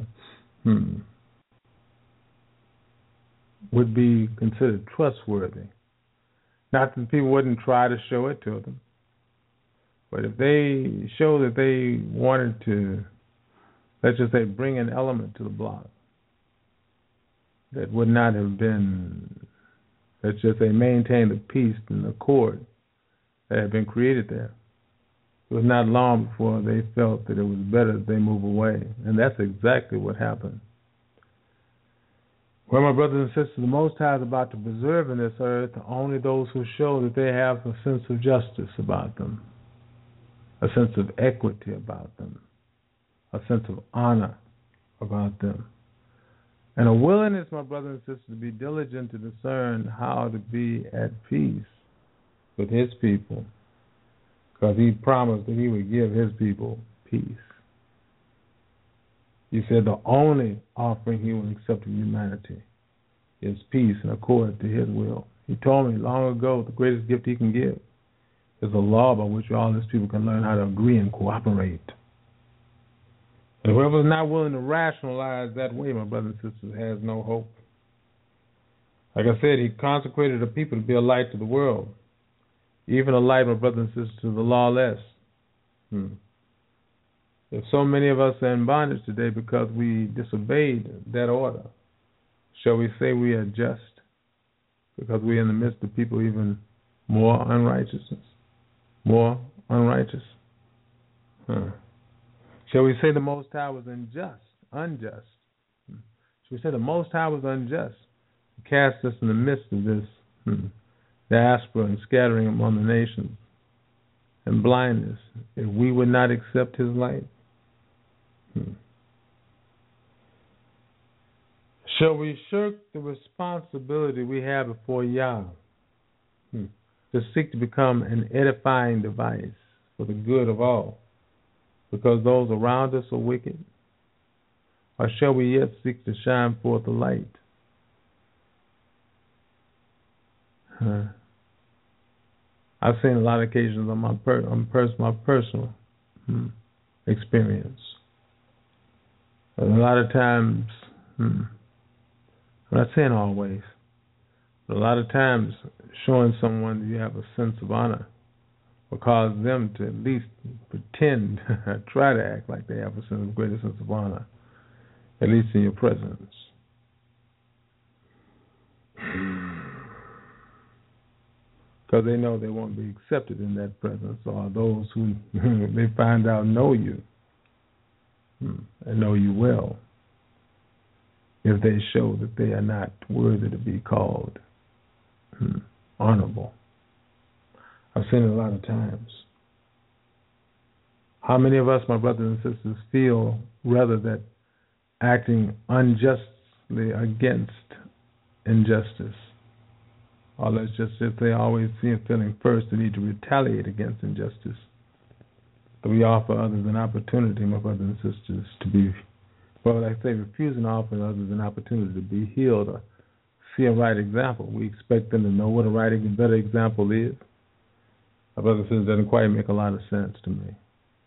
would be considered trustworthy. Not that people wouldn't try to show it to them, but if they show that they wanted to, let's just say, bring an element to the block that would not have been, let's just say, maintain the peace and accord that had been created there, it was not long before they felt that it was better that they move away. And that's exactly what happened. Well, my brothers and sisters, the Most High is about to preserve in this earth only those who show that they have a sense of justice about them, a sense of equity about them, a sense of honor about them, and a willingness, my brothers and sisters, to be diligent to discern how to be at peace with His people, because He promised that He would give His people peace. He said the only offering He will accept from humanity is peace in accord to His will. He told me long ago the greatest gift He can give is a law by which all His people can learn how to agree and cooperate. And whoever is not willing to rationalize that way, my brothers and sisters, has no hope. Like I said, He consecrated the people to be a light to the world, even a light, my brothers and sisters, to the lawless. If so many of us are in bondage today because we disobeyed that order, shall we say we are just because we are in the midst of people even more unrighteousness? More unrighteous? Shall we say the Most High was unjust? Shall we say the Most High was unjust? He cast us in the midst of this diaspora and scattering among the nations and blindness if we would not accept His light? Shall we shirk the responsibility we have before Yah to seek to become an edifying device for the good of all because those around us are wicked? Or shall we yet seek to shine forth the light? I've seen a lot of occasions on my personal experience. And a lot of times, I'm not saying always, but a lot of times showing someone that you have a sense of honor will cause them to at least pretend, try to act like they have a greater sense of honor, at least in your presence. Because they know they won't be accepted in that presence, or those who they find out know you and know you well, if they show that they are not worthy to be called honorable. I've seen it a lot of times. How many of us, my brothers and sisters, feel rather that acting unjustly against injustice, or let's just say always feeling first the need to retaliate against injustice, that we offer others an opportunity, my brothers and sisters, to be, well, like I say, refusing to offer others an opportunity to be healed or see a right example. We expect them to know what a right and better example is. My brothers and sisters, doesn't quite make a lot of sense to me.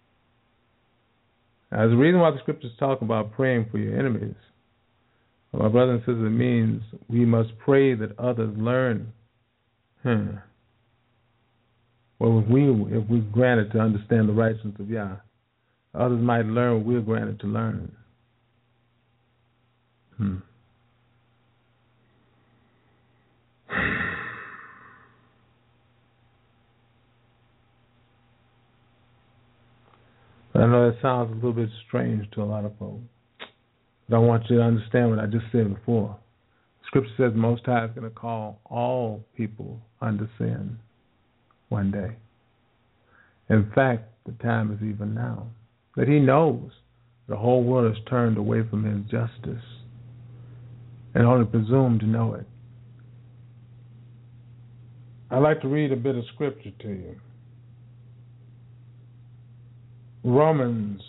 Now, there's a reason why the scriptures talk about praying for your enemies. My brothers and sisters, it means we must pray that others learn. Well, if we're granted to understand the righteousness of Yah, others might learn what we're granted to learn. But I know that sounds a little bit strange to a lot of folks. But I want you to understand what I just said before. Scripture says the Most High is going to call all people under sin one day. In fact, the time is even now. That He knows the whole world has turned away from His justice and only presumed to know it. I'd like to read a bit of scripture to you. Romans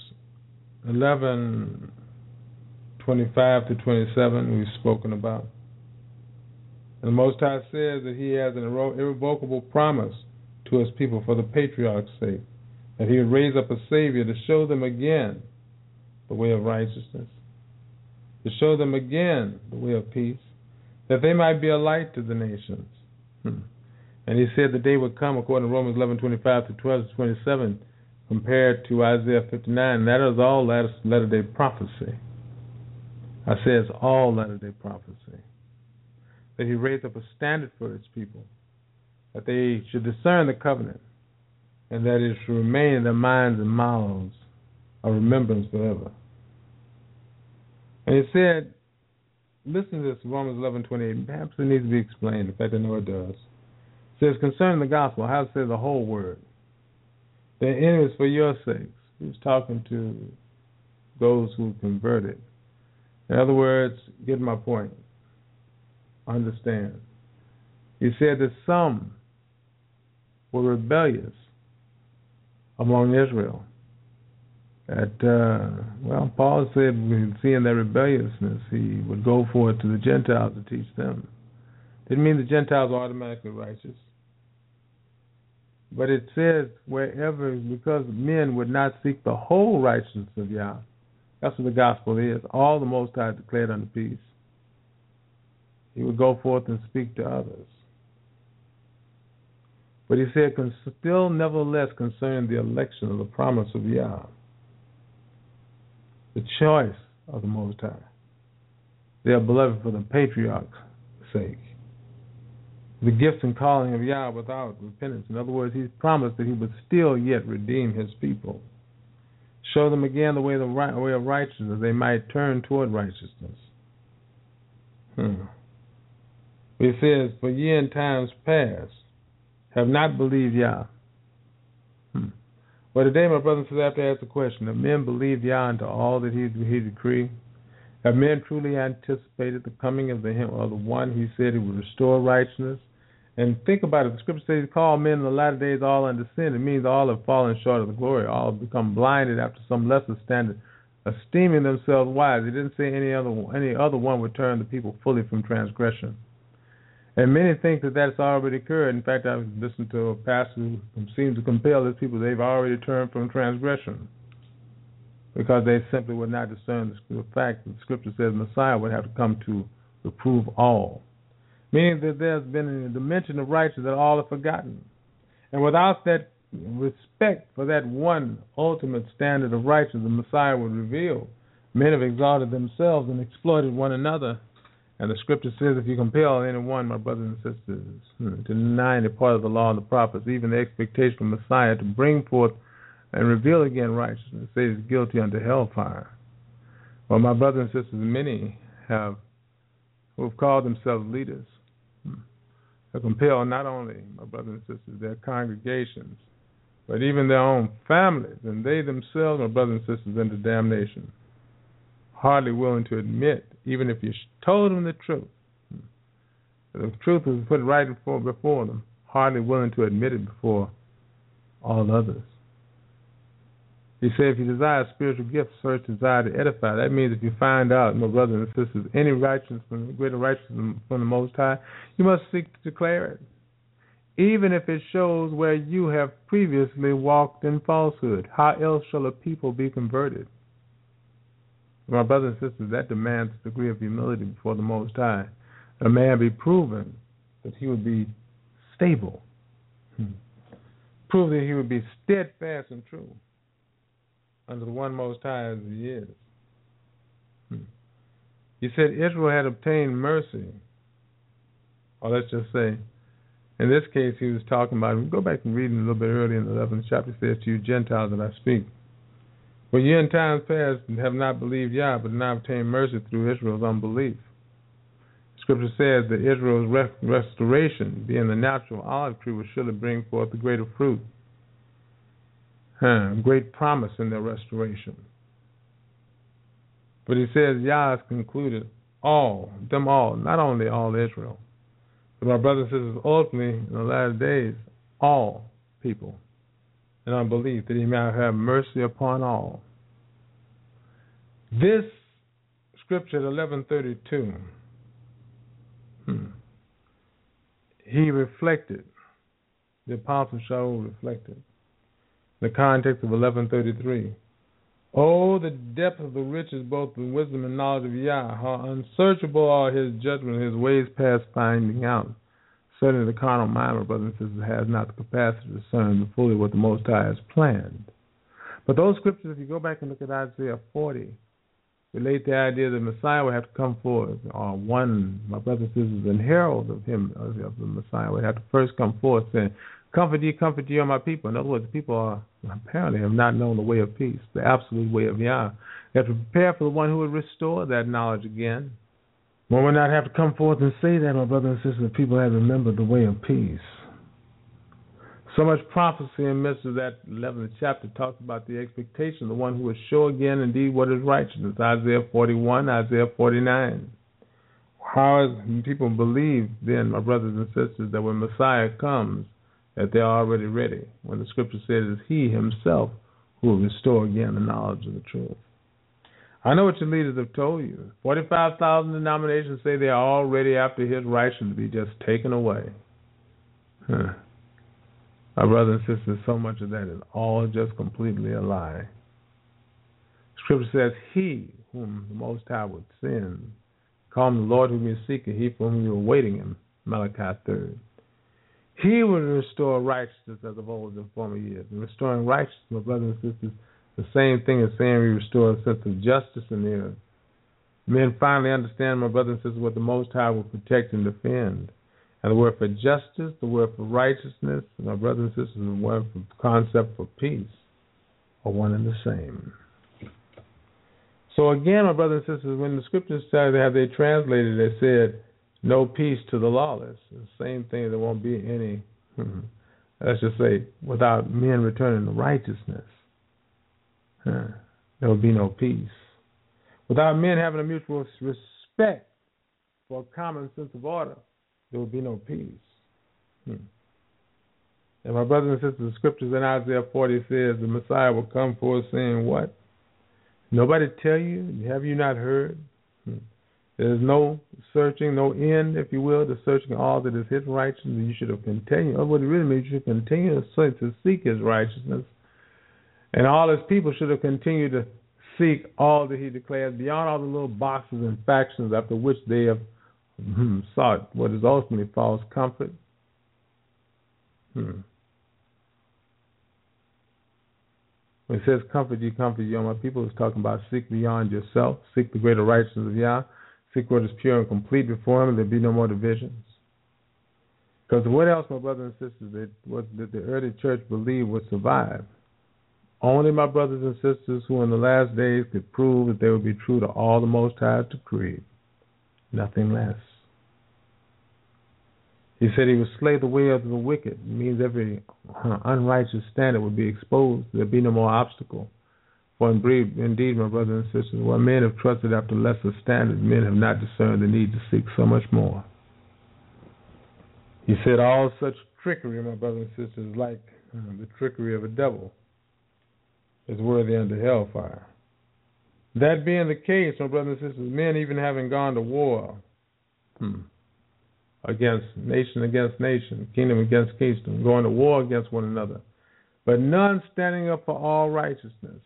11:25 to 27 we've spoken about. And the Most High says that He has an irrevocable promise to His people for the patriarchs' sake, that He would raise up a Savior to show them again the way of righteousness, to show them again the way of peace, that they might be a light to the nations. And He said the day would come, according to Romans 11:25 to 12 to 27, compared to Isaiah 59. That is all latter-day prophecy. I say it's all latter-day prophecy. That He raised up a standard for His people, that they should discern the covenant, and that it should remain in their minds and mouths a remembrance forever. And He said listen to this, Romans 11:28. Perhaps it needs to be explained. In fact, I know it does. It says, concerning the gospel, how it says the whole word. The enemies for your sakes. He's talking to those who converted. In other words, get my point. Understand. He said that some were rebellious among Israel. Paul said, seeing their rebelliousness, he would go forth to the Gentiles to teach them. Didn't mean the Gentiles are automatically righteous. But it says wherever, because men would not seek the whole righteousness of Yah. That's what the gospel is. All the Most High declared unto peace. He would go forth and speak to others. But he said, still nevertheless concerning the election of the promise of Yah, the choice of the Most High. They are beloved for the patriarch's sake. The gifts and calling of Yah without repentance. In other words, he's promised that he would still yet redeem his people. Show them again the way of righteousness, they might turn toward righteousness. It says, for ye in times past have not believed Yah. But today, my brothers and sisters, I have to ask the question, have men believed Yah unto all that he decreed? Have men truly anticipated the coming of the one he said he would restore righteousness? And think about it. The scripture says, call men in the latter days all under sin. It means all have fallen short of the glory. All have become blinded after some lesser standard, esteeming themselves wise. He didn't say any other one would turn the people fully from transgression. And many think that that's already occurred. In fact, I've listened to a pastor who seems to compel his people, they've already turned from transgression because they simply would not discern the fact that the scripture says Messiah would have to come to reprove all. Meaning that there's been a dimension of righteousness that all have forgotten. And without that respect for that one ultimate standard of righteousness the Messiah would reveal, men have exalted themselves and exploited one another. And the scripture says, if you compel anyone, my brothers and sisters, to deny any part of the law and the prophets, even the expectation of Messiah to bring forth and reveal again righteousness, say is guilty unto hellfire. Well, my brothers and sisters, many who have called themselves leaders, have compelled not only, my brothers and sisters, their congregations, but even their own families, and they themselves, my brothers and sisters, into damnation. Hardly willing to admit, even if you told them the truth was put right before them, hardly willing to admit it before all others. He said, if you desire spiritual gifts, search desire to edify. That means if you find out, my brothers and sisters, any righteousness, greater righteousness from the Most High, you must seek to declare it, even if it shows where you have previously walked in falsehood. How else shall a people be converted? My brothers and sisters, that demands a degree of humility before the Most High. A man be proven that he would be stable, prove that he would be steadfast and true under the one Most High as he is. He said Israel had obtained mercy. Or let's just say, in this case, he was talking about, we go back and read a little bit earlier in the 11th chapter, he says, to you Gentiles that I speak. For ye in times past have not believed Yah, but now obtained mercy through Israel's unbelief. Scripture says that Israel's restoration, being the natural olive tree, will surely bring forth the greater fruit. Great promise in their restoration. But he says Yah has concluded them all, not only all Israel, but my brothers and sisters, ultimately in the latter days, all people in unbelief, that he might have mercy upon all. This scripture at 11:32, he reflected, the Apostle Shaul reflected, the context of 11:33. Oh, the depth of the riches, both the wisdom and knowledge of Yah, how unsearchable are his judgment, his ways past finding out. Certainly the carnal mind, my brothers and sisters, has not the capacity to discern fully what the Most High has planned. But those scriptures, if you go back and look at Isaiah 40, relate the idea that Messiah would have to come forth, or one, my brothers and sisters, and herald of him, of the Messiah, would have to first come forth saying, comfort ye, O my people. In other words, the people apparently have not known the way of peace, the absolute way of Yah. They have to prepare for the one who would restore that knowledge again. One would not have to come forth and say that, my brothers and sisters, people have remembered the way of peace. So much prophecy in the midst of that 11th chapter talks about the expectation of the one who will show again indeed what is righteousness. Isaiah 41, Isaiah 49. How people believe then, my brothers and sisters, that when Messiah comes, that they're already ready. When the scripture says it's he himself who will restore again the knowledge of the truth. I know what your leaders have told you. 45,000 denominations say they are all ready after his righteousness to be just taken away. My brothers and sisters, so much of that is all just completely a lie. Scripture says, he whom the Most High would send, call him the Lord whom you seek, and he for whom you are waiting him, Malachi 3. He will restore righteousness as of old in former years. And restoring righteousness, my brothers and sisters, the same thing as saying we restore a sense of justice in the earth. Men finally understand, my brothers and sisters, what the Most High will protect and defend. And the word for justice, the word for righteousness, my brothers and sisters, the word for concept for peace are one and the same. So again, my brothers and sisters, when the scriptures say that they translated, they said, no peace to the lawless. The same thing, there won't be any, let's just say, without men returning to righteousness. There will be no peace. Without men having a mutual respect for a common sense of order, there will be no peace. And my brothers and sisters, the scriptures in Isaiah 40 says the Messiah will come forth saying what? Nobody tell you? Have you not heard? There's no searching, no end, if you will, to searching all that is his righteousness. You should have continued. What it really means, you should continue to seek his righteousness. And all his people should have continued to seek all that he declared beyond all the little boxes and factions after which they have sought what is ultimately false comfort. When it says comfort you, my people is talking about seek beyond yourself, seek the greater righteousness of Yah, seek what is pure and complete before him, and there be no more divisions. Because what else, my brothers and sisters, that the early church believed would survive? Only my brothers and sisters who in the last days could prove that they would be true to all the Most High's decree, nothing less. He said he would slay the way of the wicked. It means every unrighteous standard would be exposed. There would be no more obstacle. For indeed, my brothers and sisters, while men have trusted after lesser standards, men have not discerned the need to seek so much more. He said all such trickery, my brothers and sisters, like the trickery of a devil, is worthy unto hellfire. That being the case, my brothers and sisters, men even having gone to war against nation, kingdom against kingdom, going to war against one another, but none standing up for all righteousness.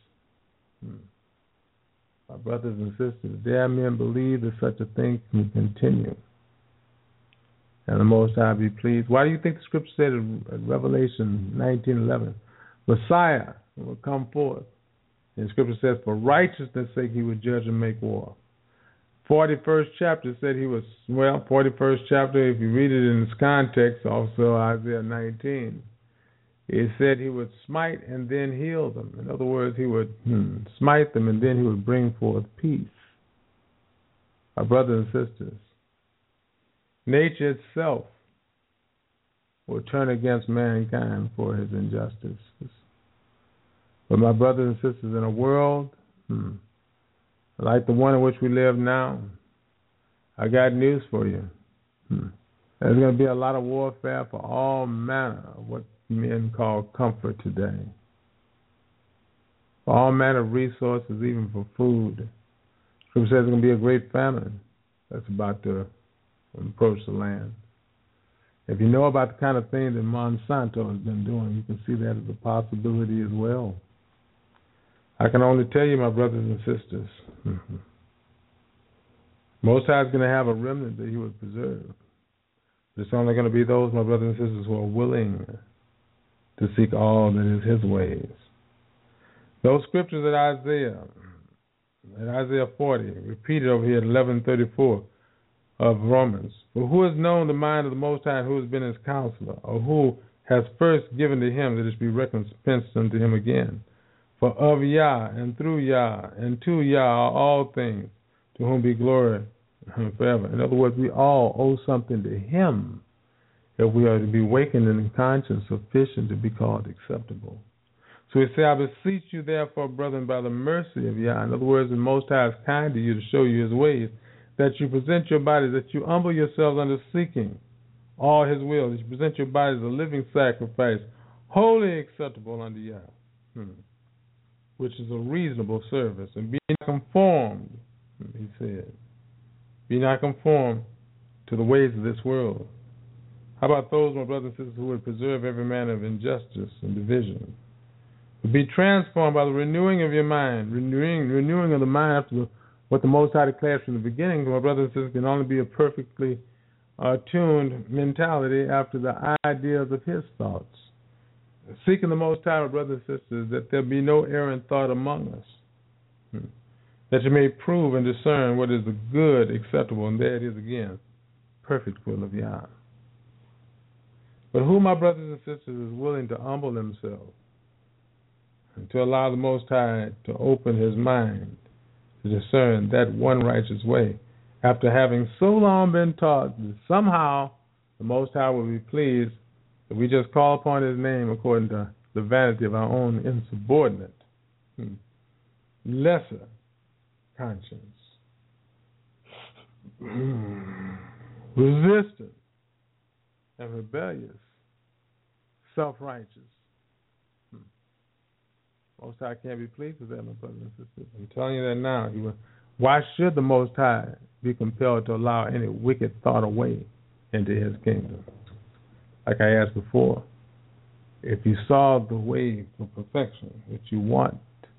My brothers and sisters, dare men believe that such a thing can continue, and the Most High be pleased. Why do you think the scripture said in Revelation 19:11, Messiah will come forth? And the scripture says, for righteousness' sake he would judge and make war. 41st chapter said he was, 41st chapter, if you read it in its context, also Isaiah 19, it said he would smite and then heal them. In other words, he would smite them and then he would bring forth peace. Our brothers and sisters, nature itself will turn against mankind for his injustice. But my brothers and sisters, in a world like the one in which we live now, I got news for you. There's going to be a lot of warfare for all manner of what men call comfort today. For all manner of resources, even for food. Scripture says there's going to be a great famine that's about to approach the land. If you know about the kind of thing that Monsanto has been doing, you can see that as a possibility as well. I can only tell you, my brothers and sisters, Most High is going to have a remnant that he would preserve. But it's only going to be those, my brothers and sisters, who are willing to seek all that is his ways. Those scriptures in Isaiah 40, repeated over here at 11:34 of Romans. For who has known the mind of the Most High, and who has been his counselor, or who has first given to him that it should be recompensed unto him again? For of Yah, and through Yah, and to Yah are all things, to whom be glory forever. In other words, we all owe something to Him if we are to be awakened in conscience sufficient to be called acceptable. So we say, I beseech you therefore, brethren, by the mercy of Yah. In other words, the Most High is kind to you to show you His ways, that you present your bodies, that you humble yourselves under seeking all His will, that you present your bodies as a living sacrifice, wholly acceptable unto Yah, which is a reasonable service. And be not conformed, he said, be not conformed to the ways of this world. How about those, my brothers and sisters, who would preserve every manner of injustice and division? Be transformed by the renewing of your mind, renewing of the mind after what the Most High declared from the beginning. My brothers and sisters, can only be a perfectly tuned mentality after the ideas of His thoughts. Seeking the Most High, my brothers and sisters, that there be no errant thought among us, that you may prove and discern what is the good, acceptable, and there it is again, perfect will of Yah. But who, my brothers and sisters, is willing to humble themselves and to allow the Most High to open his mind to discern that one righteous way, after having so long been taught that somehow the Most High will be pleased if we just call upon His name according to the vanity of our own insubordinate, lesser conscience, resistant and rebellious, self-righteous. Most High can't be pleased with that, my brothers and sisters. I'm telling you that now. Why should the Most High be compelled to allow any wicked thought away into His kingdom? Like I asked before, if you saw the way for perfection, which you want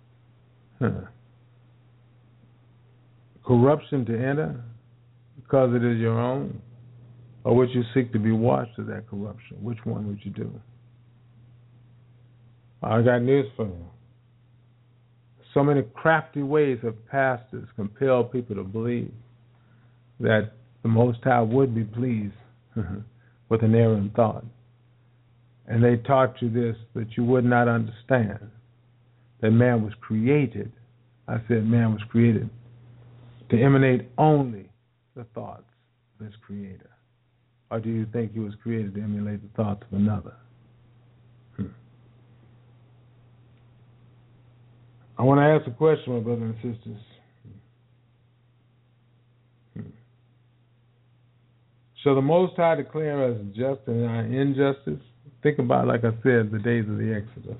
corruption to enter because it is your own, or would you seek to be washed of that corruption? Which one would you do? I got news for you. So many crafty ways of pastors compel people to believe that the Most High would be pleased with an errant thought. And they taught you this, that you would not understand that man was created. I said man was created to emanate only the thoughts of his Creator. Or do you think he was created to emulate the thoughts of another? I want to ask a question, my brothers and sisters. Shall the Most High declare us just in our injustice? Think about, like I said, the days of the Exodus.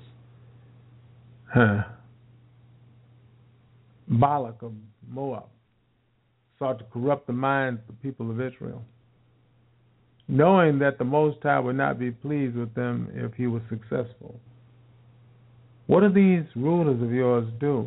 Balak of Moab sought to corrupt the minds of the people of Israel, knowing that the Most High would not be pleased with them if he was successful. What do these rulers of yours do?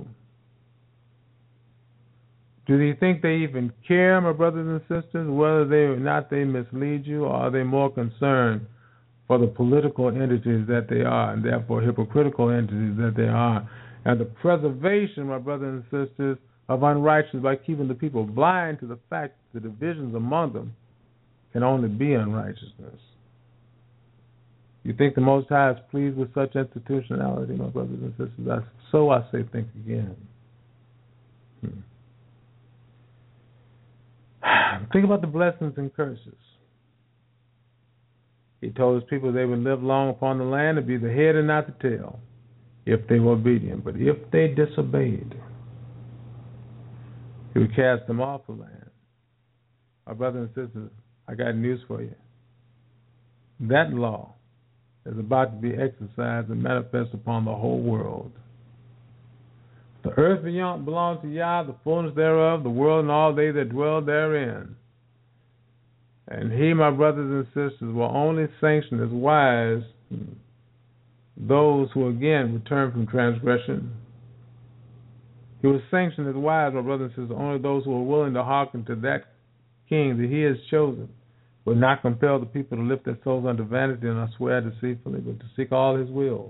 Do you think they even care, my brothers and sisters, whether they or not they mislead you, or are they more concerned for the political entities that they are, and therefore hypocritical entities that they are, and the preservation, my brothers and sisters, of unrighteousness by keeping the people blind to the fact that the divisions among them can only be unrighteousness? You think the Most High is pleased with such institutionality, my brothers and sisters? So I say, think again. Think about the blessings and curses. He told his people they would live long upon the land and be the head and not the tail if they were obedient. But if they disobeyed, he would cast them off the land. My brothers and sisters, I got news for you. That law is about to be exercised and manifest upon the whole world. The earth belongs to Yah, the fullness thereof, the world and all they that dwell therein. And he, my brothers and sisters, will only sanction as wise those who again return from transgression. He will sanction as wise, my brothers and sisters, only those who are willing to hearken to that king that he has chosen. Will not compel the people to lift their souls unto vanity and not swear deceitfully, but to seek all his will.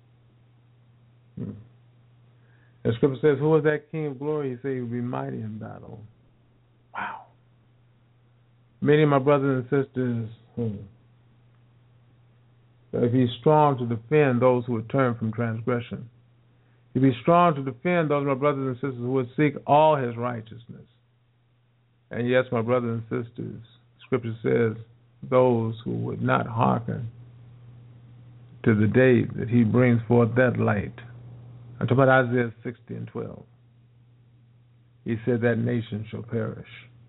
The scripture says, who is that King of glory? He said he will be mighty in battle. Wow. Many of my brothers and sisters, if he's strong to defend those who would turn from transgression. He'd be strong to defend those, my brothers and sisters, who would seek all his righteousness. And yes, my brothers and sisters, Scripture says those who would not hearken to the day that he brings forth that light. I'm talking about Isaiah 60 and 12. He said that nation shall perish.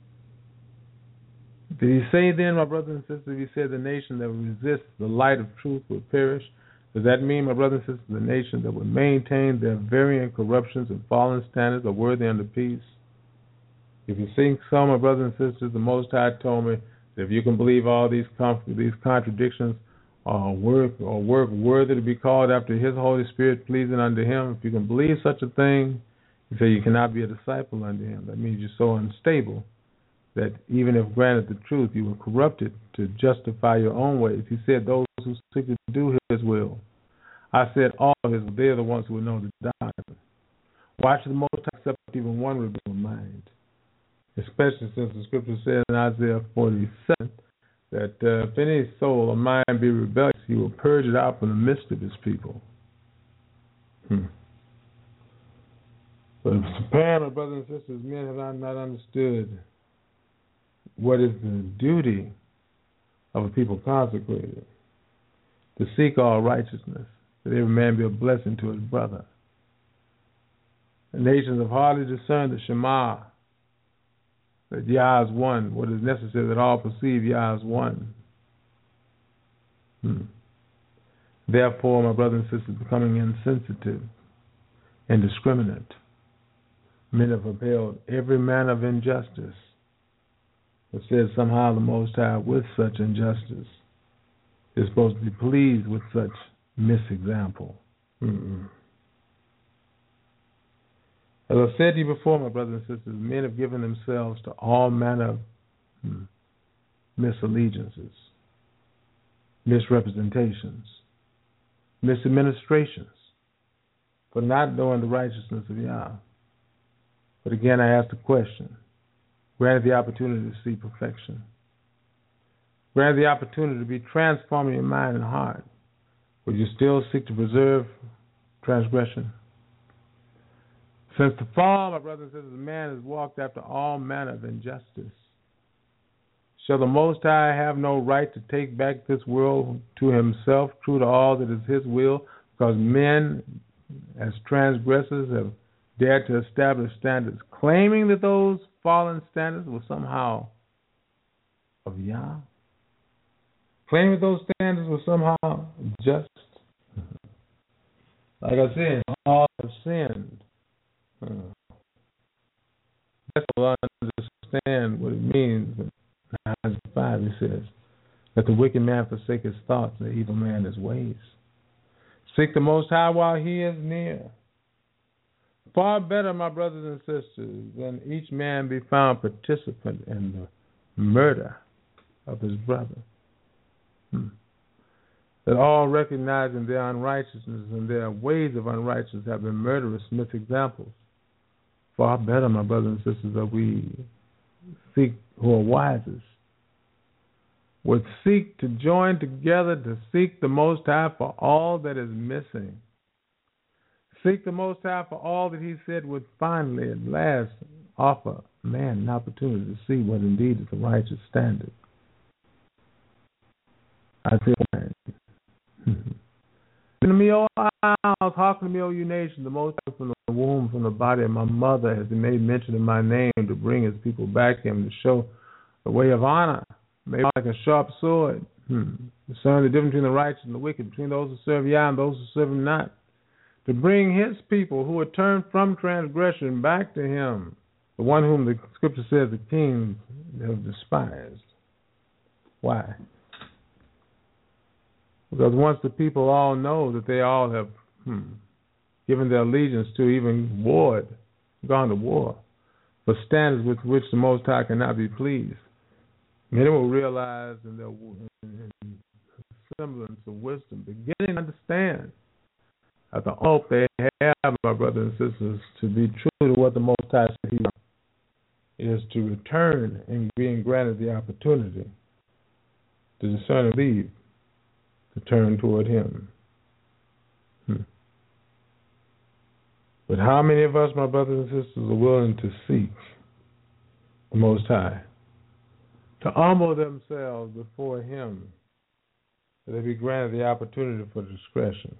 Did he say then, my brothers and sisters, he said the nation that resists the light of truth will perish? Does that mean, my brothers and sisters, the nation that would maintain their varying corruptions and fallen standards are worthy unto peace? If you think so, my brothers and sisters, the Most High told me that if you can believe all these contradictions are work worthy to be called after His Holy Spirit pleasing unto Him, if you can believe such a thing, He said you cannot be a disciple unto Him. That means you're so unstable that even if granted the truth, you were corrupted to justify your own ways. He said those who seek to do His will. I said all His will, they're the ones who will know the doctrine. Why should the Most High accept even one rebellious mind? Especially since the Scripture says in Isaiah 47 that if any soul or mind be rebellious, He will purge it out from the midst of His people. But apparently, brothers and sisters, men have not understood what is the duty of a people consecrated: to seek all righteousness, that every man be a blessing to his brother. The nations have hardly discerned the Shema, that Yah is one, what is necessary that all perceive Yah is one. Therefore, my brothers and sisters, becoming insensitive, indiscriminate, men have upheld every manner of injustice. It says somehow the Most High, with such injustice, is supposed to be pleased with such misexample. As I said to you before, my brothers and sisters, men have given themselves to all manner of misallegiances, misrepresentations, misadministrations, for not knowing the righteousness of Yah. But again, I ask the question, granted the opportunity to see perfection, granted the opportunity to be transformed in your mind and heart, would you still seek to preserve transgression? Since the fall, my brothers and sisters, man has walked after all manner of injustice. Shall the Most High have no right to take back this world to Himself, true to all that is His will, because men, as transgressors, have dared to establish standards, claiming that those fallen standards were somehow of Yah? Claiming that those standards were somehow just? Like I said, all have sinned. That's what I understand what it means. In Isaiah 5, it says, "Let the wicked man forsake his thoughts, the evil man his ways. Seek the Most High while He is near. Far better, my brothers and sisters, than each man be found participant in the murder of his brother. That all recognizing their unrighteousness and their ways of unrighteousness have been murderous misexamples. Far better, my brothers and sisters, that we seek who are wisest, would seek to join together to seek the Most High for all that is missing. Seek the Most High for all that He said would finally at last offer man an opportunity to see what indeed is a righteous standard. Isaiah 9. To me, O isles, hearken to me, O you nations, the Most High from the womb, from the body of my mother, has made mention of my name to bring His people back to Him, to show the way of honor, made like a sharp sword, discern the difference between the righteous and the wicked, between those who serve Yah and those who serve Him not, to bring His people who are turned from transgression back to Him, the one whom the Scripture says the kings have despised. Why? Because once the people all know that they all have given their allegiance to, even warred, gone to war, for standards with which the Most High cannot be pleased, many will realize in their semblance of wisdom, beginning to understand that the hope they have, my brothers and sisters, to be true to what the Most High said He is to return and being granted the opportunity to discern and leave, to turn toward Him. But how many of us, my brothers and sisters, are willing to seek the Most High, to humble themselves before Him, that they be granted the opportunity for discretion.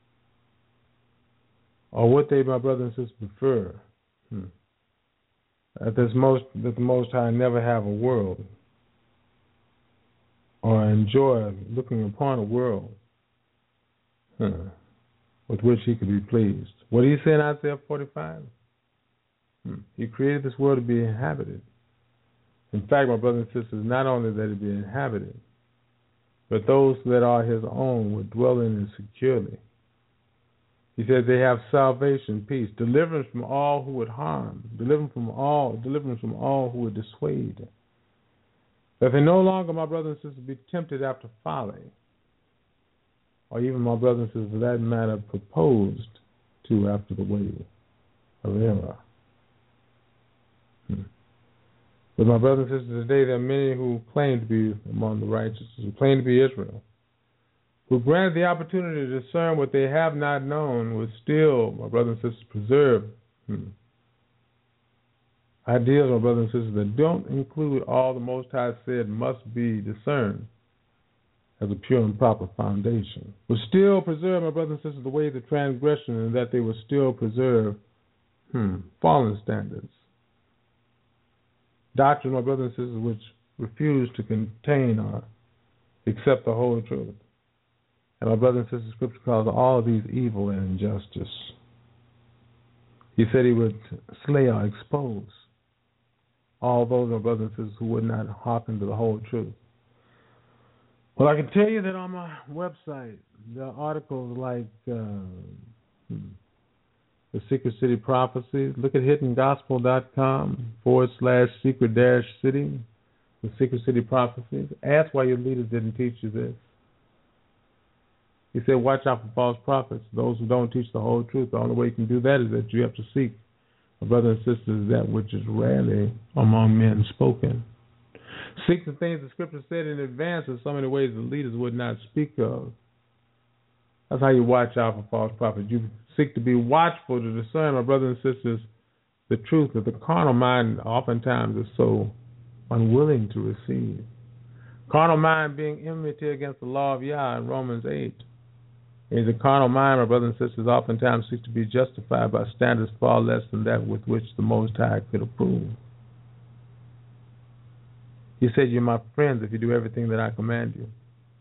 Or would they, my brothers and sisters, prefer that the Most High never have a world or enjoy looking upon a world with which He could be pleased? What do you say in Isaiah 45? He created this world to be inhabited. In fact, my brothers and sisters, not only that it be inhabited, but those that are His own would dwell in it securely. He said they have salvation, peace, deliverance from all who would harm, deliverance from all who would dissuade. That they no longer, my brothers and sisters, be tempted after folly, or even, my brothers and sisters, for that matter, proposed to after the way of error. But my brothers and sisters, today there are many who claim to be among the righteous, who claim to be Israel, who granted the opportunity to discern what they have not known, would still, my brothers and sisters, preserve ideas, my brothers and sisters, that don't include all the Most High said must be discerned as a pure and proper foundation. Would still preserve, my brothers and sisters, the ways of transgression, and that they would still preserve fallen standards. Doctrine, my brothers and sisters, which refuse to contain or accept the whole truth. And my brothers and sisters, Scripture calls all of these evil and injustice. He said He would slay or expose all those, my brothers and sisters, who would not hearken to the whole truth. Well, I can tell you that on my website, there are articles like the Secret City Prophecies. Look at hiddengospel.com/secret-city, the Secret City Prophecies. Ask why your leaders didn't teach you this. He said, watch out for false prophets, those who don't teach the whole truth. The only way you can do that is that you have to seek, my brothers and sisters, that which is rarely among men spoken. Seek the things the Scripture said in advance in so many ways the leaders would not speak of. That's how you watch out for false prophets. You seek to be watchful to discern, my brothers and sisters, the truth that the carnal mind oftentimes is so unwilling to receive. Carnal mind being enmity against the law of Yah in Romans 8. Is the carnal mind, my brothers and sisters, oftentimes seeks to be justified by standards far less than that with which the Most High could approve. He said, you're my friends if you do everything that I command you.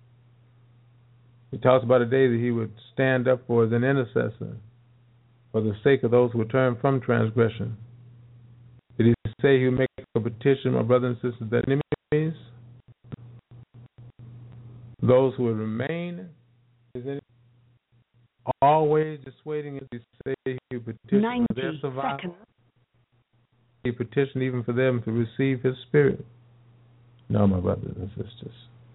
He talks about a day that He would stand up for as an intercessor for the sake of those who would turn from transgression. Did He say He would make a petition, my brothers and sisters, that enemies, those who would remain, His enemies, always dissuading us? He say He would petition for their survival. He petitioned even for them to receive His Spirit. No, my brothers and sisters.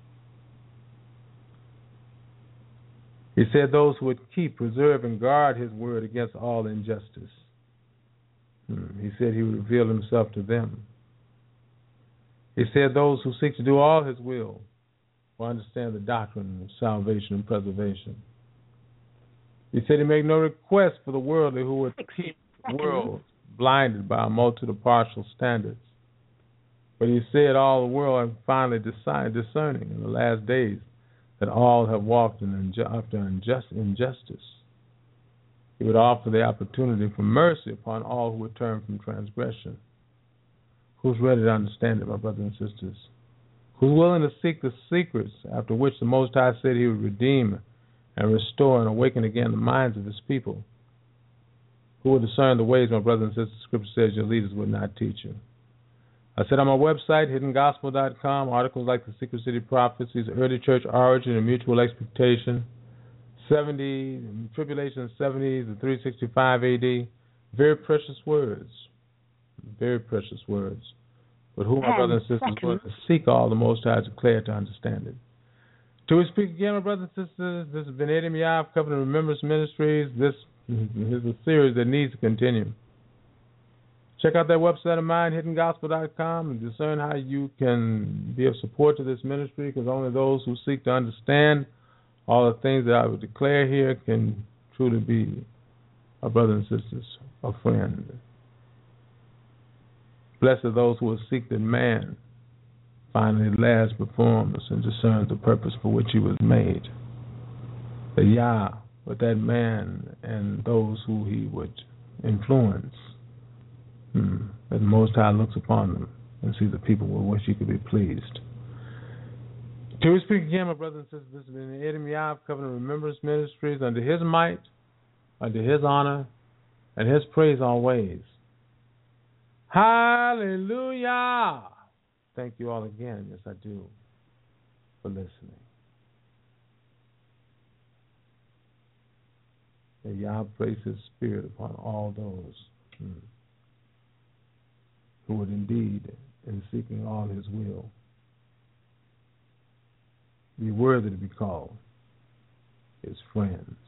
He said those who would keep, preserve, and guard His word against all injustice. He said He would reveal Himself to them. He said those who seek to do all His will understand the doctrine of salvation and preservation. He said He made no request for the worldly who would keep the world blinded by a multitude of partial standards. But He said all the world are finally discerning in the last days that all have walked after injustice. He would offer the opportunity for mercy upon all who would turn from transgression. Who's ready to understand it, my brothers and sisters? Who's willing to seek the secrets after which the Most High said He would redeem and restore and awaken again the minds of His people? Who will discern the ways, my brothers and sisters? Scripture says your leaders would not teach you. I said on my website, hiddengospel.com, articles like the Secret City Prophecies, Early Church Origin and Mutual Expectation, 70, Tribulation 70s and 365 AD, very precious words. Very precious words. But who, my brothers and sisters, will seek all the Most High declare to understand it. Till we speak again, my brothers and sisters, this has been Eddie Miyav, Covenant Remembrance Ministries. This is a series that needs to continue. Check out that website of mine, hiddengospel.com, and discern how you can be of support to this ministry, because only those who seek to understand all the things that I would declare here can truly be, our brothers and sisters, a friend. Blessed are those who will seek that man finally at last performs and discerns the purpose for which he was made. That Yah, with that man and those who he would influence, that the Most High looks upon them and sees the people with which he could be pleased. Till we speak again, my brothers and sisters, this has been the Edom Yah Covenant Remembrance Ministries, under his might, under his honor, and his praise always. Hallelujah! Thank you all again, yes I do, for listening. May Yah place his spirit upon all those who would indeed, in seeking all his will, be worthy to be called his friends.